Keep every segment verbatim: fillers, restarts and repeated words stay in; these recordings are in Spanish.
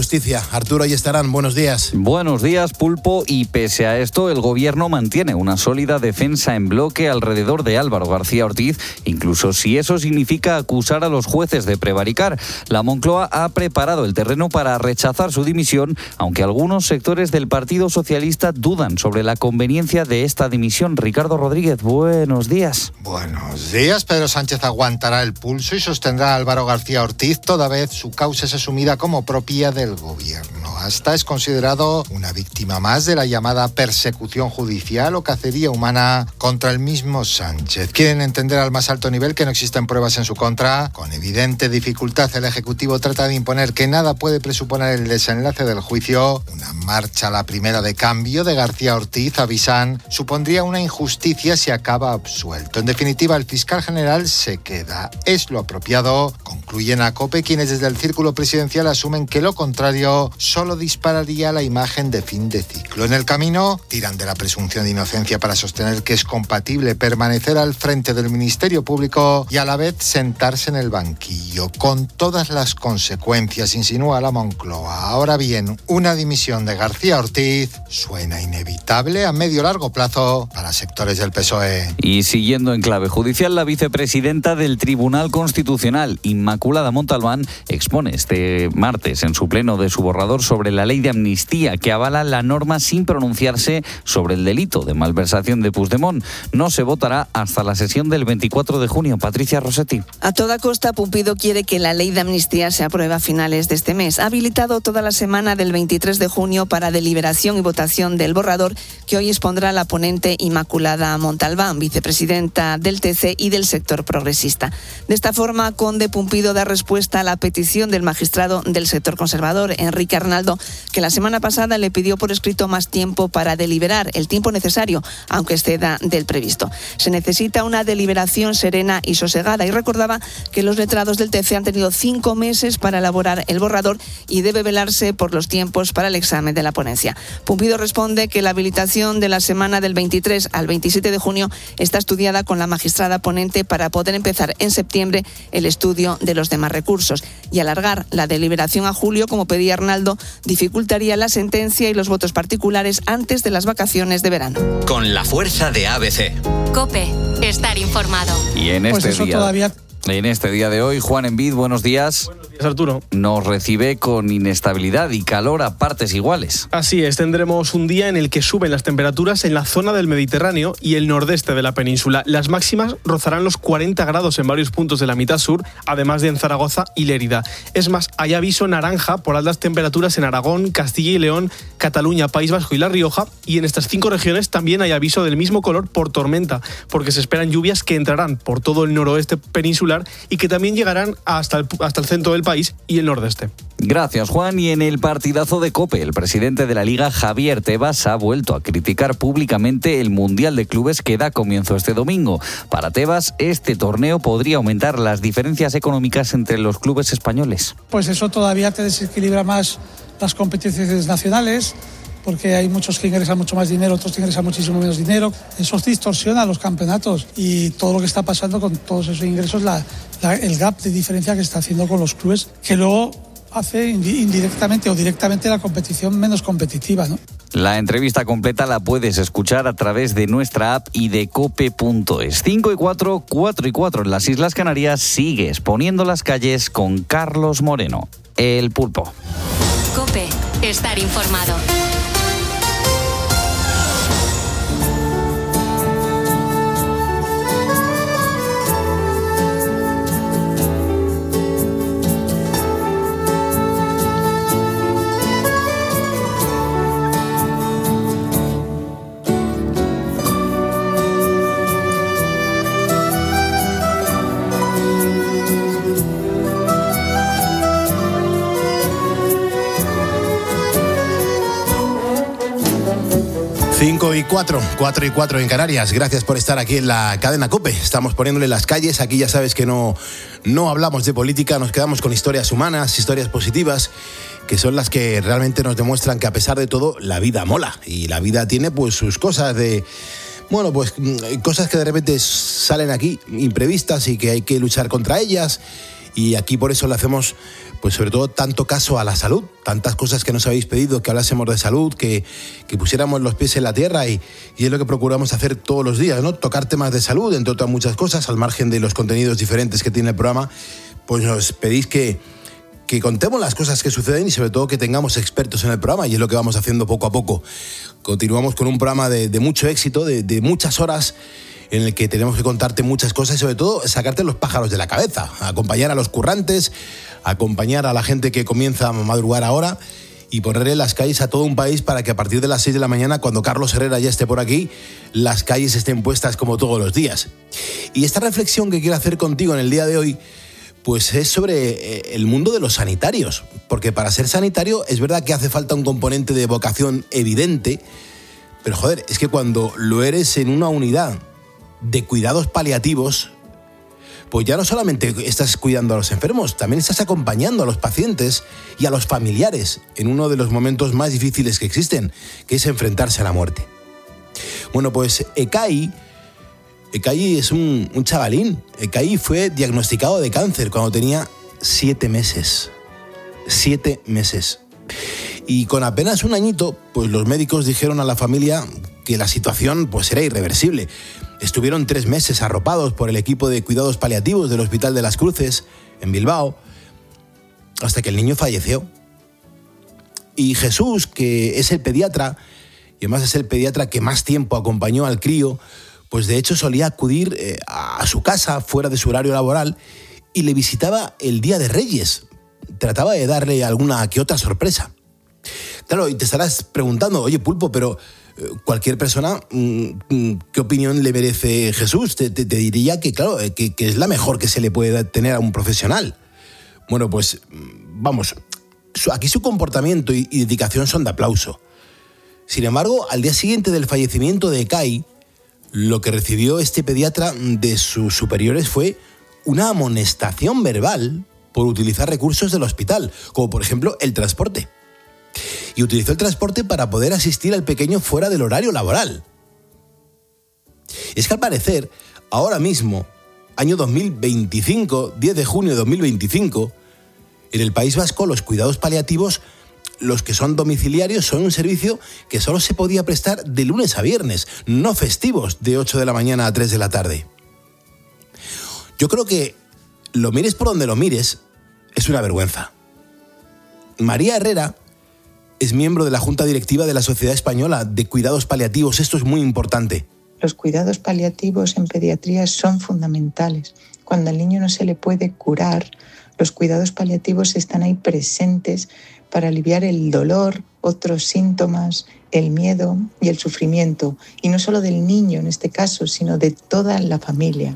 Justicia. Arturo Ayestarán, buenos días. Buenos días, Pulpo. Y pese a esto, el Gobierno mantiene una sólida defensa en bloque alrededor de Álvaro García Ortiz, incluso si eso significa acusar a los jueces de prevaricar. La Moncloa ha preparado el terreno para rechazar su dimisión, aunque algunos sectores del Partido Socialista dudan sobre la conveniencia de esta dimisión. Ricardo Rodríguez, buenos días. Buenos días. Pedro Sánchez aguantará el pulso y sostendrá a Álvaro García Ortiz toda vez su causa es asumida como propia del Gobierno. Hasta es considerado una víctima más de la llamada persecución judicial o cacería humana contra el mismo Sánchez. Quieren entender al más alto nivel que no existen pruebas en su contra. Con evidente dificultad, el Ejecutivo trata de imponer que nada puede presuponer el desenlace del juicio. Una marcha, la primera de cambio de García Ortiz, avisan, supondría una injusticia si acaba absuelto. En definitiva, el fiscal general se queda. Es lo apropiado. Concluyen a COPE quienes desde el círculo presidencial asumen que lo contrario solo dispararía la imagen de fin de ciclo. En el camino, tiran de la presunción de inocencia para sostener que es compatible permanecer al frente del Ministerio Público y a la vez sentarse en el banquillo, con todas las consecuencias, insinúa la Moncloa. Ahora bien, una dimisión de García Ortiz suena inevitable a medio largo plazo para sectores del P S O E. Y siguiendo en clave judicial, la vicepresidenta del Tribunal Constitucional, Inmaculada Montalbán, expone este martes en su pleno de su borrador sobre la ley de amnistía que avala la norma sin pronunciarse sobre el delito de malversación de Puigdemont. No se votará hasta la sesión del veinticuatro de junio. Patricia Rossetti. A toda costa, Pumpido quiere que la ley de amnistía se apruebe a finales de este mes. Ha habilitado toda la semana del veintitrés de junio para deliberación y votación del borrador que hoy expondrá la ponente Inmaculada Montalbán, vicepresidenta del T C y del sector progresista. De esta forma, Conde Pumpido da respuesta a la petición del magistrado del sector conservador, Enrique Arnaldo, que la semana pasada le pidió por escrito más tiempo para deliberar, el tiempo necesario, aunque exceda del previsto. Se necesita una deliberación serena y sosegada y recordaba que los letrados del T C han tenido cinco meses para elaborar el borrador y debe velarse por los tiempos para el examen de la ponencia. Pumpido responde que la habilitación de la semana del veintitrés al veintisiete de junio está estudiada con la magistrada ponente para poder empezar en septiembre el estudio de los demás recursos, y alargar la deliberación a julio, como pedía Arnaldo, dificultaría la sentencia y los votos particulares antes de las vacaciones de verano. Con la fuerza de A B C. COPE, estar informado. Y en este pues eso día... todavía... En este día de hoy, Juan Envid, buenos días. Buenos días, Arturo. Nos recibe con inestabilidad y calor a partes iguales. Así es, tendremos un día en el que suben las temperaturas en la zona del Mediterráneo y el nordeste de la península. Las máximas rozarán los cuarenta grados en varios puntos de la mitad sur, además de en Zaragoza y Lérida. Es más, hay aviso naranja por altas temperaturas en Aragón, Castilla y León, Cataluña, País Vasco y La Rioja, y en estas cinco regiones también hay aviso del mismo color por tormenta, porque se esperan lluvias que entrarán por todo el noroeste peninsular y que también llegarán hasta el, hasta el centro del país y el nordeste. Gracias, Juan. Y en el partidazo de COPE, el presidente de la Liga, Javier Tebas, ha vuelto a criticar públicamente el Mundial de Clubes que da comienzo este domingo. Para Tebas, este torneo podría aumentar las diferencias económicas entre los clubes españoles. Pues eso todavía te desequilibra más las competiciones nacionales, porque hay muchos que ingresan mucho más dinero, otros que ingresan muchísimo menos dinero. Eso distorsiona los campeonatos y todo lo que está pasando con todos esos ingresos, la, la, el gap de diferencia que está haciendo con los clubes, que luego hace indirectamente o directamente la competición menos competitiva, ¿no? La entrevista completa la puedes escuchar a través de nuestra app y de cope punto es. cinco y cuatro, cuatro y cuatro en las Islas Canarias. Sigues poniendo las calles con Carlos Moreno, el Pulpo. COPE, estar informado. cinco y cuatro, cuatro y cuatro en Canarias. Gracias por estar aquí en la cadena COPE. Estamos poniéndole las calles. Aquí ya sabes que no, no hablamos de política, nos quedamos con historias humanas, historias positivas, que son las que realmente nos demuestran que a pesar de todo, la vida mola. Y la vida tiene pues sus cosas de... Bueno, pues cosas que de repente salen aquí imprevistas y que hay que luchar contra ellas. Y aquí por eso le hacemos, pues sobre todo, tanto caso a la salud, tantas cosas que nos habéis pedido, que hablásemos de salud, que, que pusiéramos los pies en la tierra y, y es lo que procuramos hacer todos los días, ¿no? Tocar temas de salud, entre otras muchas cosas, al margen de los contenidos diferentes que tiene el programa, pues nos pedís que, que contemos las cosas que suceden y sobre todo que tengamos expertos en el programa y es lo que vamos haciendo poco a poco. Continuamos con un programa de, de mucho éxito, de, de muchas horas, en el que tenemos que contarte muchas cosas y sobre todo sacarte los pájaros de la cabeza, acompañar a los currantes, acompañar a la gente que comienza a madrugar ahora y ponerle las calles a todo un país para que a partir de las seis de la mañana, cuando Carlos Herrera ya esté por aquí, las calles estén puestas como todos los días. Y esta reflexión que quiero hacer contigo en el día de hoy, pues es sobre el mundo de los sanitarios, porque para ser sanitario es verdad que hace falta un componente de vocación evidente, pero joder, es que cuando lo eres en una unidad de cuidados paliativos, pues ya no solamente estás cuidando a los enfermos, también estás acompañando a los pacientes y a los familiares en uno de los momentos más difíciles que existen, que es enfrentarse a la muerte. Bueno, pues Ekai, Ekai es un, un chavalín. Ekai fue diagnosticado de cáncer cuando tenía siete meses. Siete meses. Y con apenas un añito, pues los médicos dijeron a la familia que la situación pues era irreversible. Estuvieron tres meses arropados por el equipo de cuidados paliativos del Hospital de las Cruces, en Bilbao, hasta que el niño falleció. Y Jesús, que es el pediatra, y además es el pediatra que más tiempo acompañó al crío, pues de hecho solía acudir eh, a su casa fuera de su horario laboral y le visitaba el Día de Reyes. Trataba de darle alguna que otra sorpresa. Claro, y te estarás preguntando, oye Pulpo, pero cualquier persona, ¿qué opinión le merece Jesús? Te, te, te diría que, claro, que, que es la mejor que se le puede tener a un profesional. Bueno, pues, vamos, aquí su comportamiento y, y dedicación son de aplauso. Sin embargo, al día siguiente del fallecimiento de Ekai, lo que recibió este pediatra de sus superiores fue una amonestación verbal por utilizar recursos del hospital, como por ejemplo el transporte. Y utilizó el transporte para poder asistir al pequeño fuera del horario laboral. Es que al parecer, ahora mismo, año dos mil veinticinco, diez de junio de dos mil veinticinco, en el País Vasco los cuidados paliativos, los que son domiciliarios, son un servicio que solo se podía prestar de lunes a viernes, no festivos de ocho de la mañana a tres de la tarde. Yo creo que, lo mires por donde lo mires, es una vergüenza. María Herrera es miembro de la Junta Directiva de la Sociedad Española de Cuidados Paliativos. Esto es muy importante. Los cuidados paliativos en pediatría son fundamentales. Cuando al niño no se le puede curar, los cuidados paliativos están ahí presentes para aliviar el dolor, otros síntomas, el miedo y el sufrimiento. Y no solo del niño en este caso, sino de toda la familia.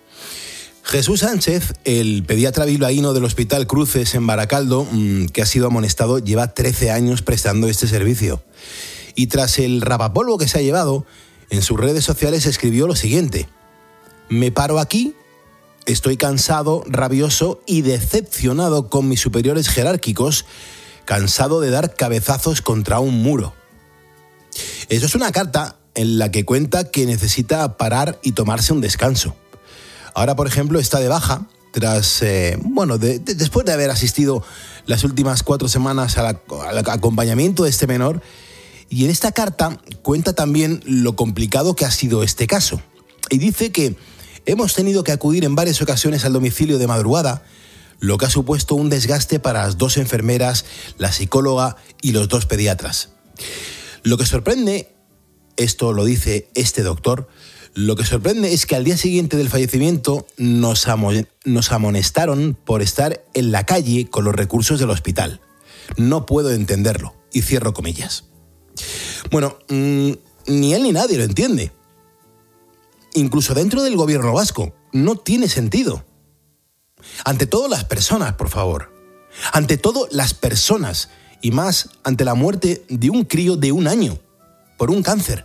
Jesús Sánchez, el pediatra bilbaíno del Hospital Cruces en Baracaldo, que ha sido amonestado, lleva trece años prestando este servicio. Y tras el rapapolvo que se ha llevado, en sus redes sociales escribió lo siguiente: me paro aquí, estoy cansado, rabioso y decepcionado con mis superiores jerárquicos, cansado de dar cabezazos contra un muro. Eso es una carta en la que cuenta que necesita parar y tomarse un descanso. Ahora, por ejemplo, está de baja tras, eh, bueno, de, de, después de haber asistido las últimas cuatro semanas al, al acompañamiento de este menor. Y en esta carta cuenta también lo complicado que ha sido este caso. Y dice que hemos tenido que acudir en varias ocasiones al domicilio de madrugada, lo que ha supuesto un desgaste para las dos enfermeras, la psicóloga y los dos pediatras. Lo que sorprende, esto lo dice este doctor, lo que sorprende es que al día siguiente del fallecimiento nos, amon- nos amonestaron por estar en la calle con los recursos del hospital. No puedo entenderlo. Y cierro comillas. Bueno, mmm, ni él ni nadie lo entiende. Incluso dentro del gobierno vasco. No tiene sentido. Ante todo, las personas, por favor. Ante todo, las personas. Y más ante la muerte de un crío de un año por un cáncer.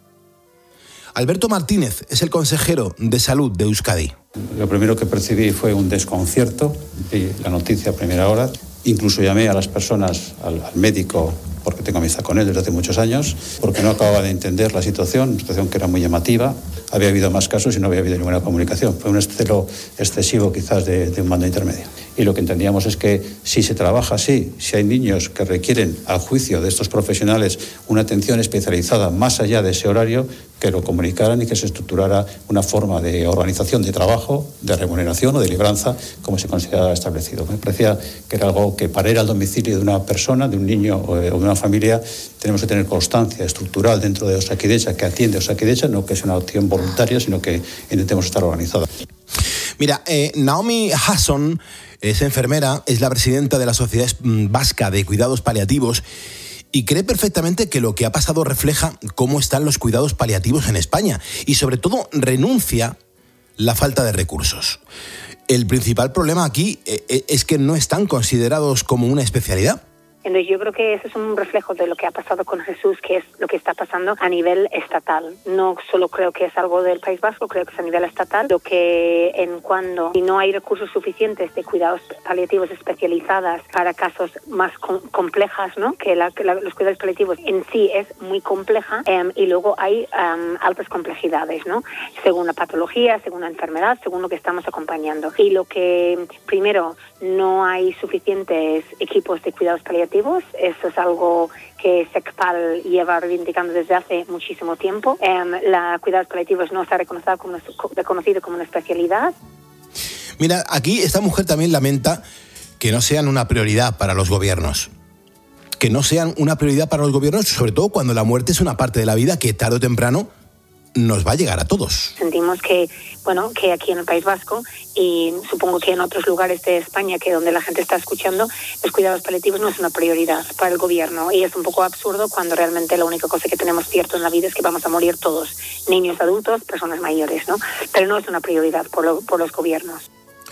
Alberto Martínez es el consejero de Salud de Euskadi. Lo primero que percibí fue un desconcierto, vi la noticia a primera hora, incluso llamé a las personas, al, al médico, porque tengo amistad con él desde hace muchos años, porque no acababa de entender la situación, una situación que era muy llamativa. había habido más casos y no había habido ninguna comunicación. Fue un celo excesivo quizás de, de un mando intermedio. Y lo que entendíamos es que si se trabaja así, si hay niños que requieren, al juicio de estos profesionales, una atención especializada más allá de ese horario, que lo comunicaran y que se estructurara una forma de organización de trabajo, de remuneración o de libranza, como se consideraba establecido. Me parecía que era algo que para ir al domicilio de una persona, de un niño o de una familia, tenemos que tener constancia estructural dentro de Osakidetza, que atiende a Osakidetza, no que es una opción voluntaria, sino que intentemos estar organizada. Mira, eh, Naomi Hasson es enfermera, es la presidenta de la Sociedad Vasca de Cuidados Paliativos y cree perfectamente que lo que ha pasado refleja cómo están los cuidados paliativos en España y sobre todo renuncia la falta de recursos. El principal problema aquí es que no están considerados como una especialidad. Entonces yo creo que eso es un reflejo de lo que ha pasado con Jesús, que es lo que está pasando a nivel estatal. No solo creo que es algo del País Vasco, creo que es a nivel estatal. Lo que en cuando si no hay recursos suficientes de cuidados paliativos especializadas para casos más com- complejas, ¿no? Que, la, que la, los cuidados paliativos en sí es muy compleja um, y luego hay um, altas complejidades, ¿no? Según la patología, según la enfermedad, según lo que estamos acompañando. Y lo que primero no hay suficientes equipos de cuidados paliativos. Eso es algo que SECPAL lleva reivindicando desde hace muchísimo tiempo. Um, la cuidados paliativos no está reconocido como, una, reconocido como una especialidad. Mira, aquí esta mujer también lamenta que no sean una prioridad para los gobiernos. Que no sean una prioridad para los gobiernos, sobre todo cuando la muerte es una parte de la vida que tarde o temprano nos va a llegar a todos. Sentimos que, bueno, que aquí en el País Vasco y supongo que en otros lugares de España que donde la gente está escuchando, los cuidados paliativos no es una prioridad para el gobierno y es un poco absurdo cuando realmente la única cosa que tenemos cierto en la vida es que vamos a morir todos, niños, adultos, personas mayores, ¿no? Pero no es una prioridad por, lo, por los gobiernos.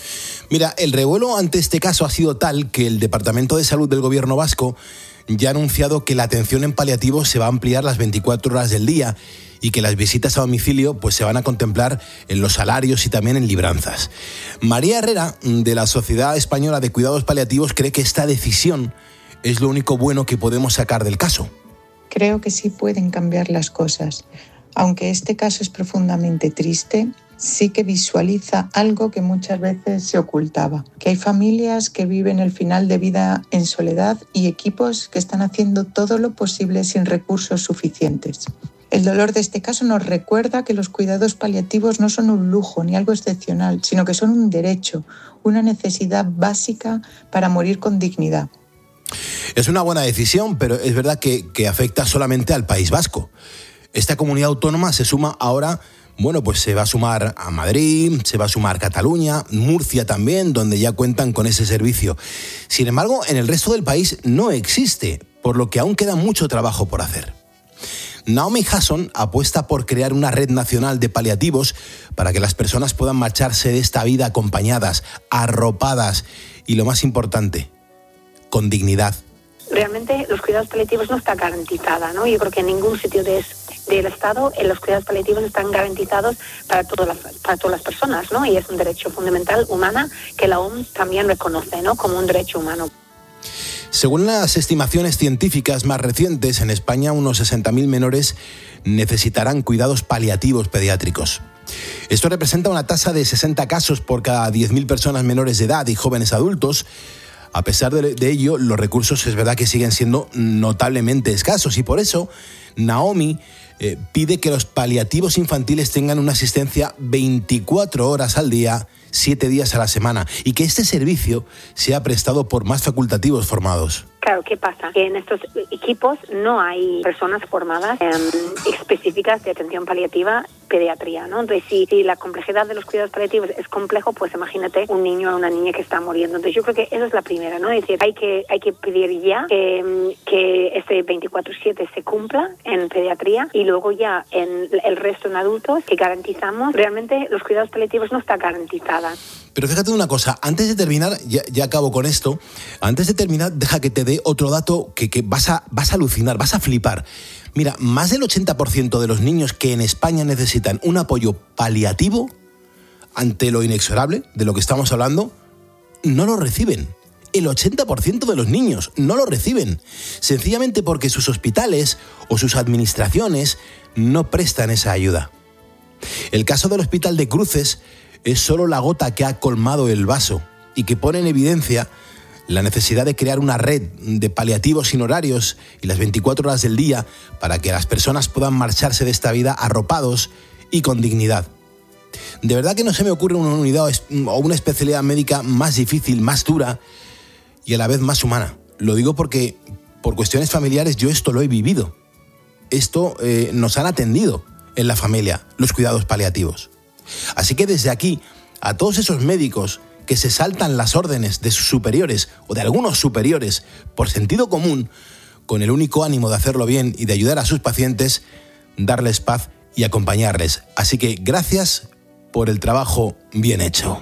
Mira, el revuelo ante este caso ha sido tal que el Departamento de Salud del Gobierno vasco ya ha anunciado que la atención en paliativos se va a ampliar las veinticuatro horas del día y que las visitas a domicilio pues, se van a contemplar en los salarios y también en libranzas. María Herrera, de la Sociedad Española de Cuidados Paliativos, cree que esta decisión es lo único bueno que podemos sacar del caso. Creo que sí pueden cambiar las cosas. Aunque este caso es profundamente triste, sí que visualiza algo que muchas veces se ocultaba, que hay familias que viven el final de vida en soledad y equipos que están haciendo todo lo posible sin recursos suficientes. El dolor de este caso nos recuerda que los cuidados paliativos no son un lujo ni algo excepcional, sino que son un derecho, una necesidad básica para morir con dignidad. Es una buena decisión, pero es verdad que, que afecta solamente al País Vasco. Esta comunidad autónoma se suma ahora, bueno, pues se va a sumar a Madrid, se va a sumar Cataluña, Murcia también, donde ya cuentan con ese servicio. Sin embargo, en el resto del país no existe, por lo que aún queda mucho trabajo por hacer. Naomi Hasson apuesta por crear una red nacional de paliativos para que las personas puedan marcharse de esta vida acompañadas, arropadas y, lo más importante, con dignidad. Realmente los cuidados paliativos no está garantizada, ¿no? Yo creo que en ningún sitio de, del Estado en los cuidados paliativos están garantizados para todas las, para todas las personas, ¿no? Y es un derecho fundamental humana que la O M S también reconoce, ¿no? Como un derecho humano. Según las estimaciones científicas más recientes, en España unos sesenta mil menores necesitarán cuidados paliativos pediátricos. Esto representa una tasa de sesenta casos por cada diez mil personas menores de edad y jóvenes adultos. A pesar de, de ello, los recursos es verdad que siguen siendo notablemente escasos y por eso Naomi eh, pide que los paliativos infantiles tengan una asistencia veinticuatro horas al día, siete días a la semana y que este servicio sea prestado por más facultativos formados. Claro, ¿qué pasa? Que en estos equipos no hay personas formadas eh, específicas de atención paliativa pediatría, ¿no? Entonces, si, si la complejidad de los cuidados paliativos es complejo, pues imagínate un niño o una niña que está muriendo. Entonces, yo creo que esa es la primera, ¿no? Es decir, hay que, hay que pedir ya que, que este veinticuatro siete se cumpla en pediatría y luego ya en el resto en adultos que garantizamos. Realmente los cuidados paliativos no está garantizada. Pero fíjate una cosa, antes de terminar, ya, ya acabo con esto, antes de terminar, deja que te dé otro dato que, que vas, a, vas a alucinar, vas a flipar. Mira, más del ochenta por ciento de los niños que en España necesitan un apoyo paliativo ante lo inexorable de lo que estamos hablando, no lo reciben. El ochenta por ciento de los niños no lo reciben, sencillamente porque sus hospitales o sus administraciones no prestan esa ayuda. El caso del Hospital de Cruces es solo la gota que ha colmado el vaso y que pone en evidencia la necesidad de crear una red de paliativos sin horarios y las veinticuatro horas del día para que las personas puedan marcharse de esta vida arropados y con dignidad. De verdad que no se me ocurre una unidad o una especialidad médica más difícil, más dura y a la vez más humana. Lo digo porque por cuestiones familiares yo esto lo he vivido. Esto eh, nos han atendido en la familia, los cuidados paliativos. Así que desde aquí, a todos esos médicos que se saltan las órdenes de sus superiores o de algunos superiores por sentido común, con el único ánimo de hacerlo bien y de ayudar a sus pacientes, darles paz y acompañarles. Así que gracias por el trabajo bien hecho.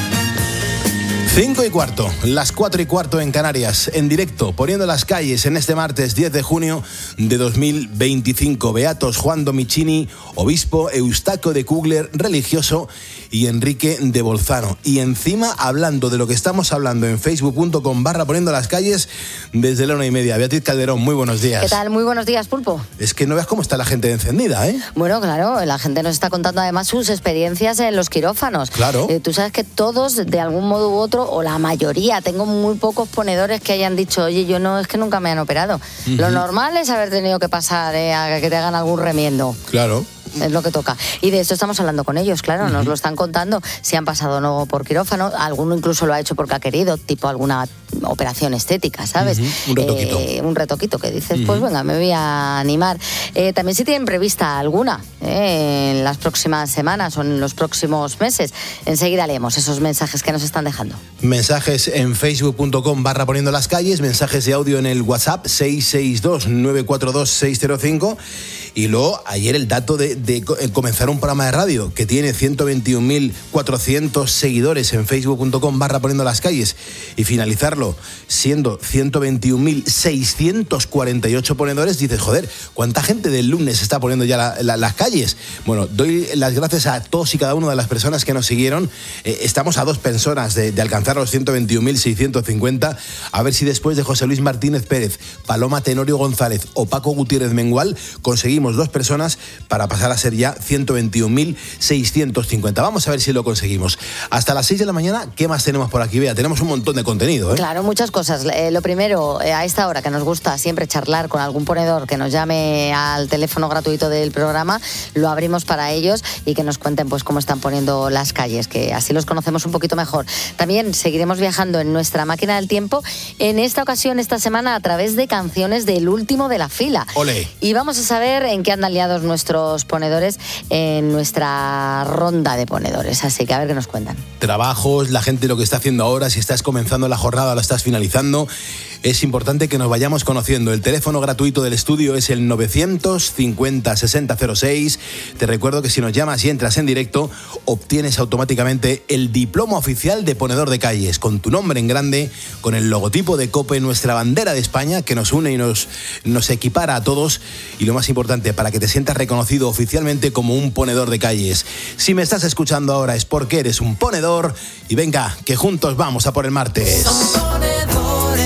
Cinco y cuarto, las cuatro y cuarto en Canarias, en directo, poniendo las calles en este martes diez de junio de dos mil veinticinco. Beatos Juan Domicini, obispo, Eustaquio de Kugler, religioso, y Enrique de Bolzano. Y encima hablando de lo que estamos hablando en facebook punto com barra poniendo las calles desde la una y media. Beatriz Calderón, muy buenos días. ¿Qué tal? Muy buenos días, Pulpo. Es que no veas cómo está la gente encendida, ¿eh? Bueno, claro, la gente nos está contando además sus experiencias en los quirófanos. Claro. Eh, tú sabes que todos, de algún modo u otro, o la mayoría, tengo muy pocos ponedores que hayan dicho, oye, yo no, es que nunca me han operado. Uh-huh. Lo normal es haber tenido que pasar eh, a que te hagan algún remiendo. Claro. Es lo que toca. Y de esto estamos hablando con ellos, claro, uh-huh. Nos lo están contando, si han pasado o no por quirófano, alguno incluso lo ha hecho porque ha querido, tipo alguna operación estética, ¿sabes? Uh-huh. Un retoquito. Eh, un retoquito que dices, uh-huh. Pues venga, me voy a animar. Eh, también si tienen prevista alguna eh, en las próximas semanas o en los próximos meses, enseguida leemos esos mensajes que nos están dejando. Mensajes en facebook punto com barra poniendo las calles, mensajes de audio en el WhatsApp seis seis dos nueve cuatro dos seis cero cinco y luego ayer el dato de, de comenzar un programa de radio que tiene ciento veintiún mil cuatrocientos seguidores en facebook punto com barra poniendo las calles y finalizarlo siendo ciento veintiún mil seiscientos cuarenta y ocho ponedores, dices, joder, ¿cuánta gente del lunes está poniendo ya la, la, las calles? Bueno, doy las gracias a todos y cada una de las personas que nos siguieron. Eh, estamos a dos personas de, de alcanzar los ciento veintiún mil seiscientos cincuenta. A ver si después de José Luis Martínez Pérez, Paloma Tenorio González o Paco Gutiérrez Mengual conseguimos dos personas para pasar a ser ya ciento veintiún mil seiscientos cincuenta. Vamos a ver si lo conseguimos. Hasta las seis de la mañana, ¿qué más tenemos por aquí? Vea, tenemos un montón de contenido, ¿eh? Claro, muchas cosas. Eh, lo primero, eh, a esta hora que nos gusta siempre charlar con algún ponedor que nos llame al teléfono gratuito del programa, lo abrimos para ellos y que nos cuenten pues cómo están poniendo las calles, que así los conocemos un poquito mejor. También seguiremos viajando en nuestra máquina del tiempo, en esta ocasión, esta semana, a través de canciones del último de la fila. ¡Olé! Y vamos a saber en qué andan liados nuestros ponedores en nuestra ronda de ponedores. Así que a ver qué nos cuentan. Trabajos, la gente lo que está haciendo ahora, si estás comenzando la jornada o la estás finalizando, es importante que nos vayamos conociendo. El teléfono gratuito del estudio es el novecientos cincuenta sesenta cero seis. Te recuerdo que si nos llamas y entras en directo, obtienes automáticamente el diploma oficial de ponedor de calles, con tu nombre en grande, con el logotipo de COPE, nuestra bandera de España, que nos une y nos, nos equipara a todos. Y lo más importante, para que te sientas reconocido oficialmente como un ponedor de calles. Si me estás escuchando ahora es porque eres un ponedor. Y venga, que juntos vamos a por el martes. Son ponedores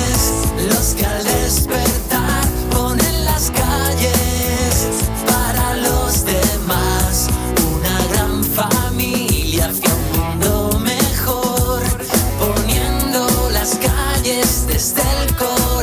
los que al despertar ponen las calles para los demás. Una gran familia hacia un mundo mejor, poniendo las calles desde el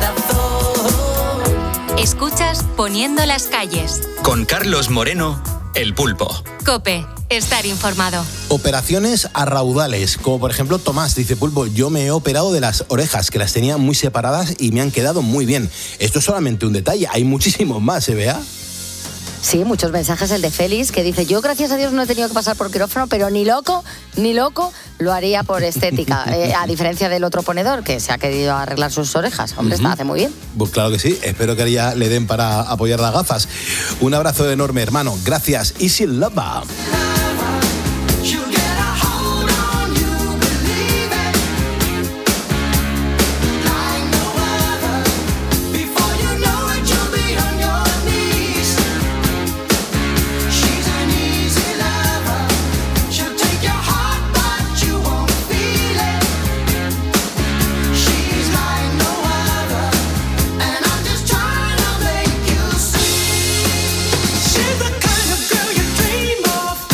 corazón. Escuchas Poniendo las calles. Con Carlos Moreno, El Pulpo. COPE. Estar informado. Operaciones a raudales, como por ejemplo Tomás dice, Pulpo, yo me he operado de las orejas, que las tenía muy separadas y me han quedado muy bien. Esto es solamente un detalle, hay muchísimos más, ¿eh, Bea? Sí, muchos mensajes. El de Félix, que dice, yo gracias a Dios no he tenido que pasar por quirófano, pero ni loco, ni loco lo haría por estética. eh, a diferencia del otro ponedor, que se ha querido arreglar sus orejas. Hombre, uh-huh. Está, hace muy bien. Pues claro que sí, espero que ya le den para apoyar las gafas. Un abrazo enorme, hermano. Gracias. Easy Lava. She's the kind of girl you dream of.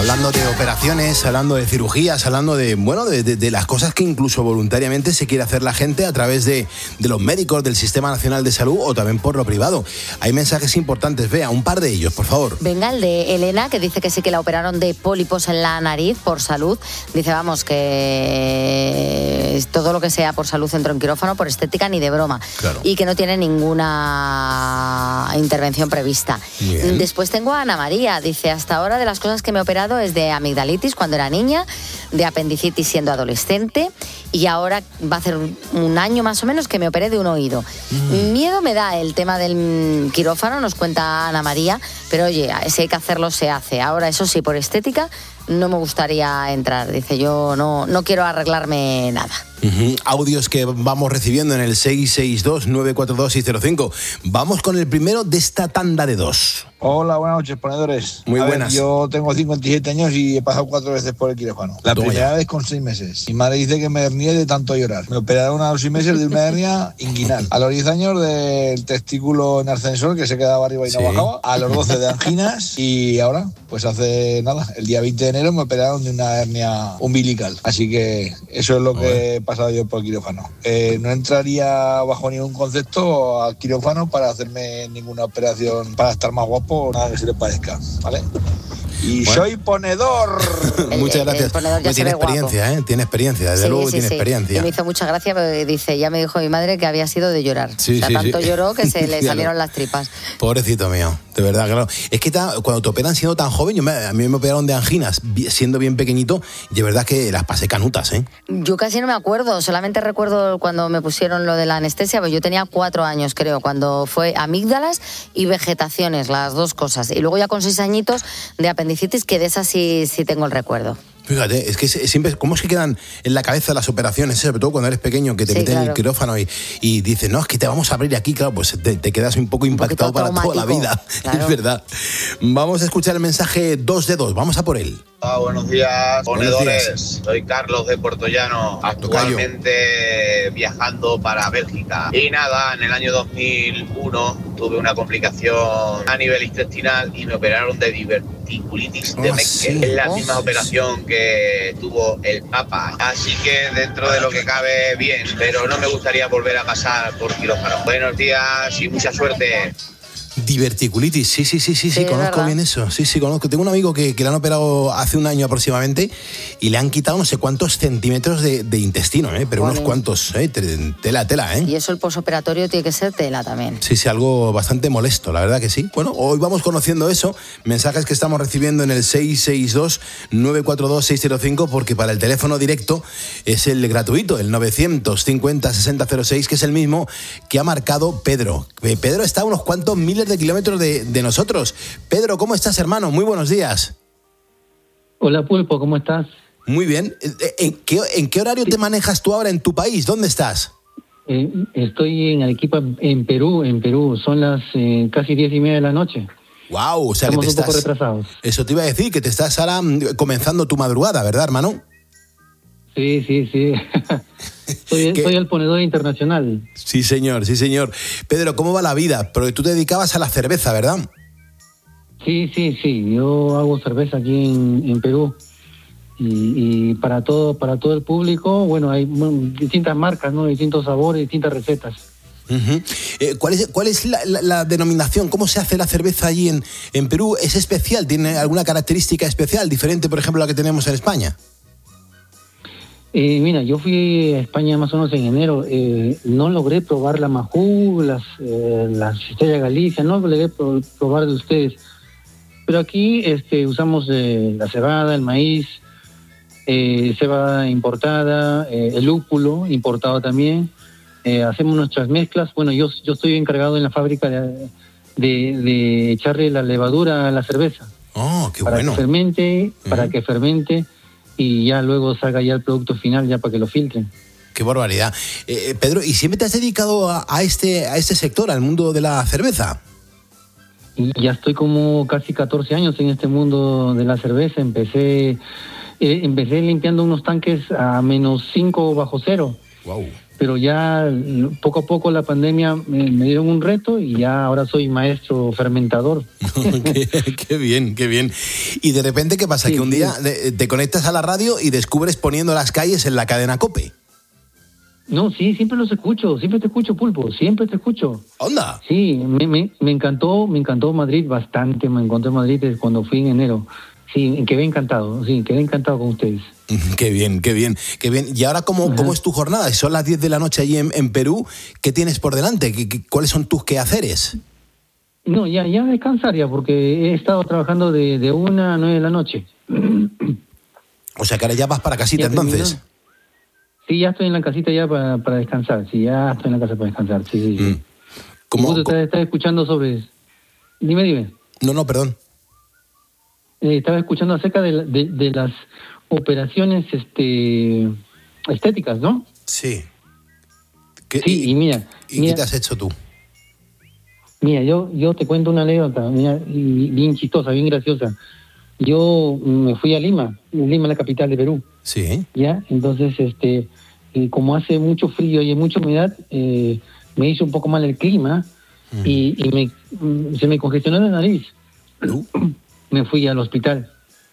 Hablando de operaciones, hablando de cirugías, hablando de, bueno, de, de, de las cosas que incluso voluntariamente se quiere hacer la gente a través de, de los médicos, del Sistema Nacional de Salud o también por lo privado. Hay mensajes importantes, vea, un par de ellos, por favor. Venga, el de Elena, que dice que sí que la operaron de pólipos en la nariz por salud. Dice, vamos, que todo lo que sea por salud entró en quirófano, por estética ni de broma. Claro. Y que no tiene ninguna intervención prevista. Bien. Después tengo a Ana María, dice, hasta ahora de las cosas que me he operado es de amigdalitis cuando era niña, de apendicitis siendo adolescente y ahora va a hacer un año más o menos que me operé de un oído. Mm. Miedo me da el tema del quirófano, nos cuenta Ana María, pero oye, si hay que hacerlo se hace. Ahora, eso sí, por estética no me gustaría entrar. Dice, yo no, no quiero arreglarme nada. Uh-huh. Audios que vamos recibiendo en el seis seis dos, nueve cuatro dos, seis cero cinco. Vamos con el primero de esta tanda de dos. Hola, buenas noches, ponedores. Muy A buenas. Ver, yo tengo cincuenta y siete años y he pasado cuatro veces por el quirófano. La Toma primera ya. vez con seis meses. Mi madre dice que me hernié de tanto llorar. Me operaron a los seis meses de una hernia inguinal. A los diez años del testículo en ascensor que se quedaba arriba y Sí. no bajaba. A los doce de anginas y ahora, pues hace nada, el día veinte de enero me operaron de una hernia umbilical. Así que eso es lo que he pasado yo por el quirófano. Eh, no entraría bajo ningún concepto al quirófano para hacerme ninguna operación para estar más guapo o nada que se le parezca, ¿vale? Y Bueno. soy ponedor. Muchas el gracias. ponedor ya Pues se tiene ve guapo. experiencia, ¿eh? Tiene experiencia, desde Sí, luego sí, tiene sí. experiencia. Y me hizo mucha gracia porque dice, ya me dijo mi madre que había sido de llorar. Sí, o sea, sí, tanto sí. lloró que se le Claro. salieron las tripas. Pobrecito mío, de verdad, claro. Es que ta- cuando te operan siendo tan joven, yo me- a mí me operaron de anginas vi- siendo bien pequeñito y de verdad que las pasé canutas, ¿eh? Yo casi no me acuerdo, solamente recuerdo cuando me pusieron lo de la anestesia, pues yo tenía cuatro años creo, cuando fue amígdalas y vegetaciones, las dos cosas. Y luego ya con seis añitos de apendicitis, que de esas sí, sí tengo el recuerdo. Fíjate, es que se- siempre, ¿cómo es que quedan en la cabeza las operaciones? Sobre todo cuando eres pequeño, que te Sí, meten en el claro. quirófano y, y dices, no, es que te vamos a abrir aquí, claro, pues te, te quedas un poco impactado para toda la traumático, vida. claro. Es verdad. Vamos a escuchar el mensaje dos de dos, vamos a por él. Ah, buenos días, Buenos ponedores. Soy Carlos de Puerto Llano, actualmente viajando para Bélgica. Y nada, en el año dos mil uno tuve una complicación a nivel intestinal y me operaron de diverticulitis de Ah, Meckel. sí. Es la Oh, misma sí. operación que tuvo el Papa. Así que dentro de lo que cabe, bien, pero no me gustaría volver a pasar por quirófano. Buenos días y mucha suerte. Diverticulitis, sí, sí, sí, sí, sí, Sí, es conozco verdad. bien eso. Sí, sí, conozco. Tengo un amigo que, que le han operado hace un año aproximadamente y le han quitado no sé cuántos centímetros de, de intestino, ¿eh? Pero unos Jolín. cuantos, ¿eh? Te- Tela, tela, ¿eh? Y eso el posoperatorio tiene que ser tela también. Sí, sí, algo bastante molesto, la verdad que sí. Bueno, hoy vamos conociendo eso, mensajes que estamos recibiendo en el seis seis dos, nueve cuatro dos, seis cero cinco, porque para el teléfono directo es el gratuito, el novecientos cincuenta, sesenta cero seis, que es el mismo que ha marcado Pedro. Eh, Pedro está a unos cuantos miles de kilómetros de, de nosotros. Pedro, ¿cómo estás, hermano? Muy buenos días. Hola Pulpo, ¿cómo estás? Muy bien. Eh, ¿En qué, en qué horario te manejas tú ahora en tu país? ¿Dónde estás? Eh, estoy en Arequipa, en Perú, en Perú. Son las eh, casi diez y media de la noche. Wow, o sea Estamos que te un poco estás... retrasados. Eso te iba a decir, que te estás ahora mm, comenzando tu madrugada, ¿verdad, hermano? Sí, sí, sí. soy, soy el ponedor internacional. Sí, señor, sí, señor. Pedro, ¿cómo va la vida? Porque tú te dedicabas a la cerveza, ¿verdad? Sí, sí, sí. Yo hago cerveza aquí en, en Perú. Y, y para todo para todo el público, bueno, hay bueno, distintas marcas, ¿no? Distintos sabores, distintas recetas. Uh-huh. Eh, ¿Cuál es, cuál es la, la- la denominación? ¿Cómo se hace la cerveza allí en, en Perú? ¿Es especial? ¿Tiene alguna característica especial, diferente, por ejemplo, a la que tenemos en España? Eh, mira, yo fui a España más o menos en enero. Eh, no logré probar la Majú, las, eh, las Estrella Galicia, no logré pro- probar de ustedes. Pero aquí este, usamos eh, la cebada, el maíz, eh, cebada importada, eh, el lúpulo importado también. Eh, hacemos nuestras mezclas. Bueno, yo, yo estoy encargado en la fábrica de, de, de echarle la levadura a la cerveza. Oh, qué para bueno. que fermente, para que fermente y ya luego salga ya el producto final ya para que lo filtren. Qué barbaridad. Eh, Pedro, ¿y siempre te has dedicado a, a este, a este sector, al mundo de la cerveza? Y ya estoy como casi catorce años en este mundo de la cerveza. Empecé, eh, empecé limpiando unos tanques a menos cinco bajo cero. Wow. pero ya poco a poco la pandemia me, me dieron un reto y ya ahora soy maestro fermentador. qué, qué bien, qué bien. Y de repente, ¿qué pasa? Sí, que un sí. día te conectas a la radio y descubres Poniendo las Calles en la cadena COPE. No, sí, siempre los escucho, siempre te escucho, Pulpo, siempre te escucho. ¿Onda? Sí, me, me, me encantó, me encantó Madrid bastante, me encontré Madrid desde cuando fui en enero. Sí, quedé encantado, sí, quedé encantado con ustedes. Qué bien, qué bien, qué bien. Y ahora, ¿cómo, ¿cómo es tu jornada? Si son las diez de la noche allí en, en Perú, ¿qué tienes por delante? ¿Qué, qué, ¿Cuáles son tus quehaceres? No, ya, ya descansar ya, porque he estado trabajando de, de una a nueve de la noche. O sea, que ahora ya vas para casita, Ya entonces. terminó. Sí, ya estoy en la casita ya para, para descansar, sí, ya estoy en la casa para descansar, sí, sí, sí. Mm. ¿Cómo, Justo estaba, estaba escuchando sobre... Dime, dime. No, no, perdón. Eh, estaba escuchando acerca de, la- de, de las operaciones este, estéticas, ¿no? Sí. ¿Qué, sí, y mira... ¿Y mira, qué te has hecho tú? Mira, yo, yo te cuento una anécdota, mira, y bien chistosa, bien graciosa. Yo me fui a Lima, Lima es la capital de Perú. Sí. Ya, entonces, este, eh, como hace mucho frío y hay mucha humedad, eh, me hizo un poco mal el clima y, y me, mm, se me congestionó la nariz. Me fui al hospital.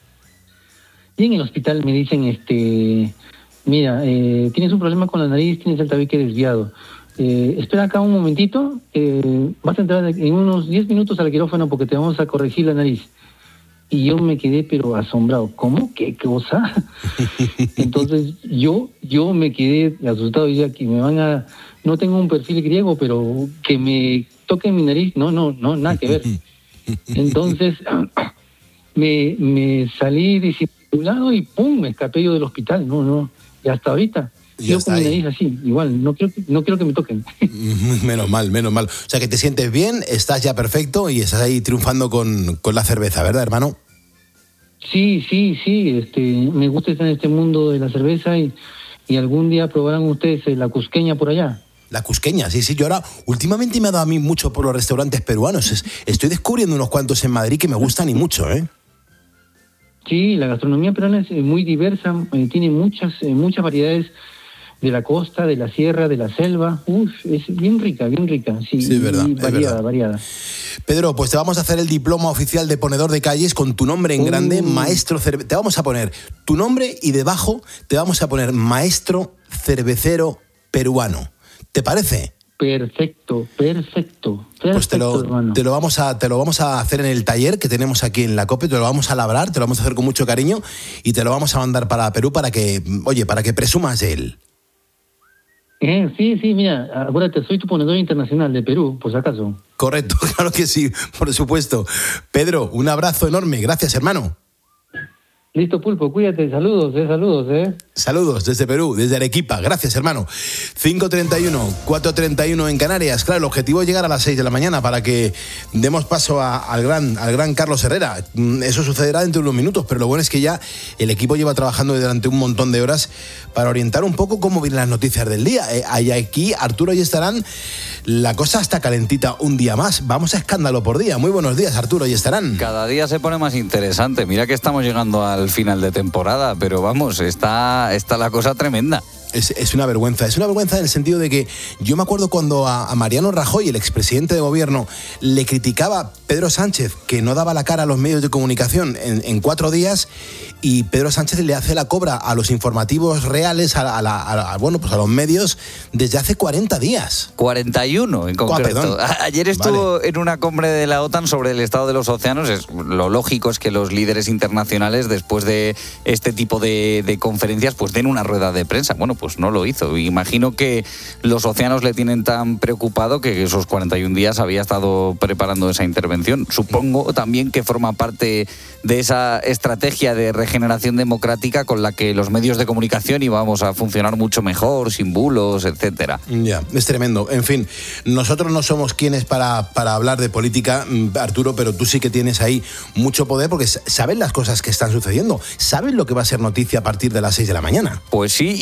Y en el hospital me dicen, este, mira, eh, tienes un problema con la nariz, tienes el tabique desviado. Eh, espera acá un momentito, eh, vas a entrar en unos diez minutos al quirófano porque te vamos a corregir la nariz. Y yo me quedé pero asombrado. ¿Cómo? ¿Qué cosa? Entonces yo yo me quedé asustado y ya que me van a... No tengo un perfil griego, pero que me toquen mi nariz, no, no, no, nada que ver. Entonces me, me salí disimulado y ¡pum! Me escapé yo del hospital. No, no. Y hasta ahorita Ya yo está con mi ahí. nariz así, igual, no quiero, no quiero que me toquen. Menos mal, menos mal. O sea, que te sientes bien, estás ya perfecto y estás ahí triunfando con, con la cerveza, ¿verdad, hermano? Sí, sí, sí, este, me gusta estar en este mundo de la cerveza y, y algún día probarán ustedes eh, la cusqueña por allá. La cusqueña, sí, sí. Yo ahora, últimamente me ha dado a mí mucho por los restaurantes peruanos. Es- Estoy descubriendo unos cuantos en Madrid que me gustan y mucho, ¿eh? Sí, la gastronomía peruana es eh, muy diversa, eh, tiene muchas, eh, muchas variedades de la costa, de la sierra, de la selva. Uf, es bien rica, bien rica, sí, Sí, es verdad, y es variada, verdad. variada. Pedro, pues te vamos a hacer el diploma oficial de ponedor de calles con tu nombre en grande, maestro cerve... Te vamos a poner tu nombre y debajo te vamos a poner maestro cervecero peruano. ¿Te parece? Perfecto, perfecto, perfecto, Pues te lo, hermano. te lo vamos a te lo vamos a hacer en el taller que tenemos aquí en la COPE, te lo vamos a labrar, te lo vamos a hacer con mucho cariño y te lo vamos a mandar para Perú para que, oye, para que presumas de él. Eh, sí, sí, mira, acuérdate, soy tu ponedor internacional de Perú, por si acaso. Correcto, claro que sí, por supuesto. Pedro, un abrazo enorme, gracias, hermano. Listo, Pulpo, cuídate, saludos, eh, saludos, eh. Saludos desde Perú, desde Arequipa. Gracias, hermano. cinco treinta y uno, cuatro treinta y uno en Canarias. Claro, el objetivo es llegar a las seis de la mañana para que demos paso a- al, gran, al gran Carlos Herrera. Mm, Eso sucederá dentro de unos minutos, pero lo bueno es que ya el equipo lleva trabajando durante un montón de horas para orientar un poco cómo vienen las noticias del día. Eh, ahí aquí, Arturo y estarán. La cosa está calentita un día más. Vamos a escándalo por día. Muy buenos días, Arturo y estarán. Cada día se pone más interesante. Mira que estamos llegando al final de temporada, pero vamos, está, está la cosa tremenda. Es, es una vergüenza, es una vergüenza en el sentido de que yo me acuerdo cuando a, a Mariano Rajoy, el expresidente de gobierno, le criticaba Pedro Sánchez que no daba la cara a los medios de comunicación en, en cuatro días y Pedro Sánchez le hace la cobra a los informativos reales, a, a la- a la- bueno, pues a los medios desde hace cuarenta días. cuarenta y uno en concreto. perdón. A- Ayer estuvo en una cumbre de la OTAN sobre el estado de los océanos. Es, lo lógico es que los líderes internacionales, después de este tipo de, de conferencias, pues den una rueda de prensa. Bueno, pues no lo hizo. Imagino que los océanos le tienen tan preocupado que esos cuarenta y un días había estado preparando esa intervención. Supongo también que forma parte de esa estrategia de regeneración democrática con la que los medios de comunicación íbamos a funcionar mucho mejor, sin bulos, etcétera. Ya, es tremendo. En fin, nosotros no somos quienes para, para hablar de política, mm, Arturo, pero tú sí que tienes ahí mucho poder porque sabes las cosas que están sucediendo, sabes lo que va a ser noticia a partir de las seis de la mañana. Pues sí, y venimos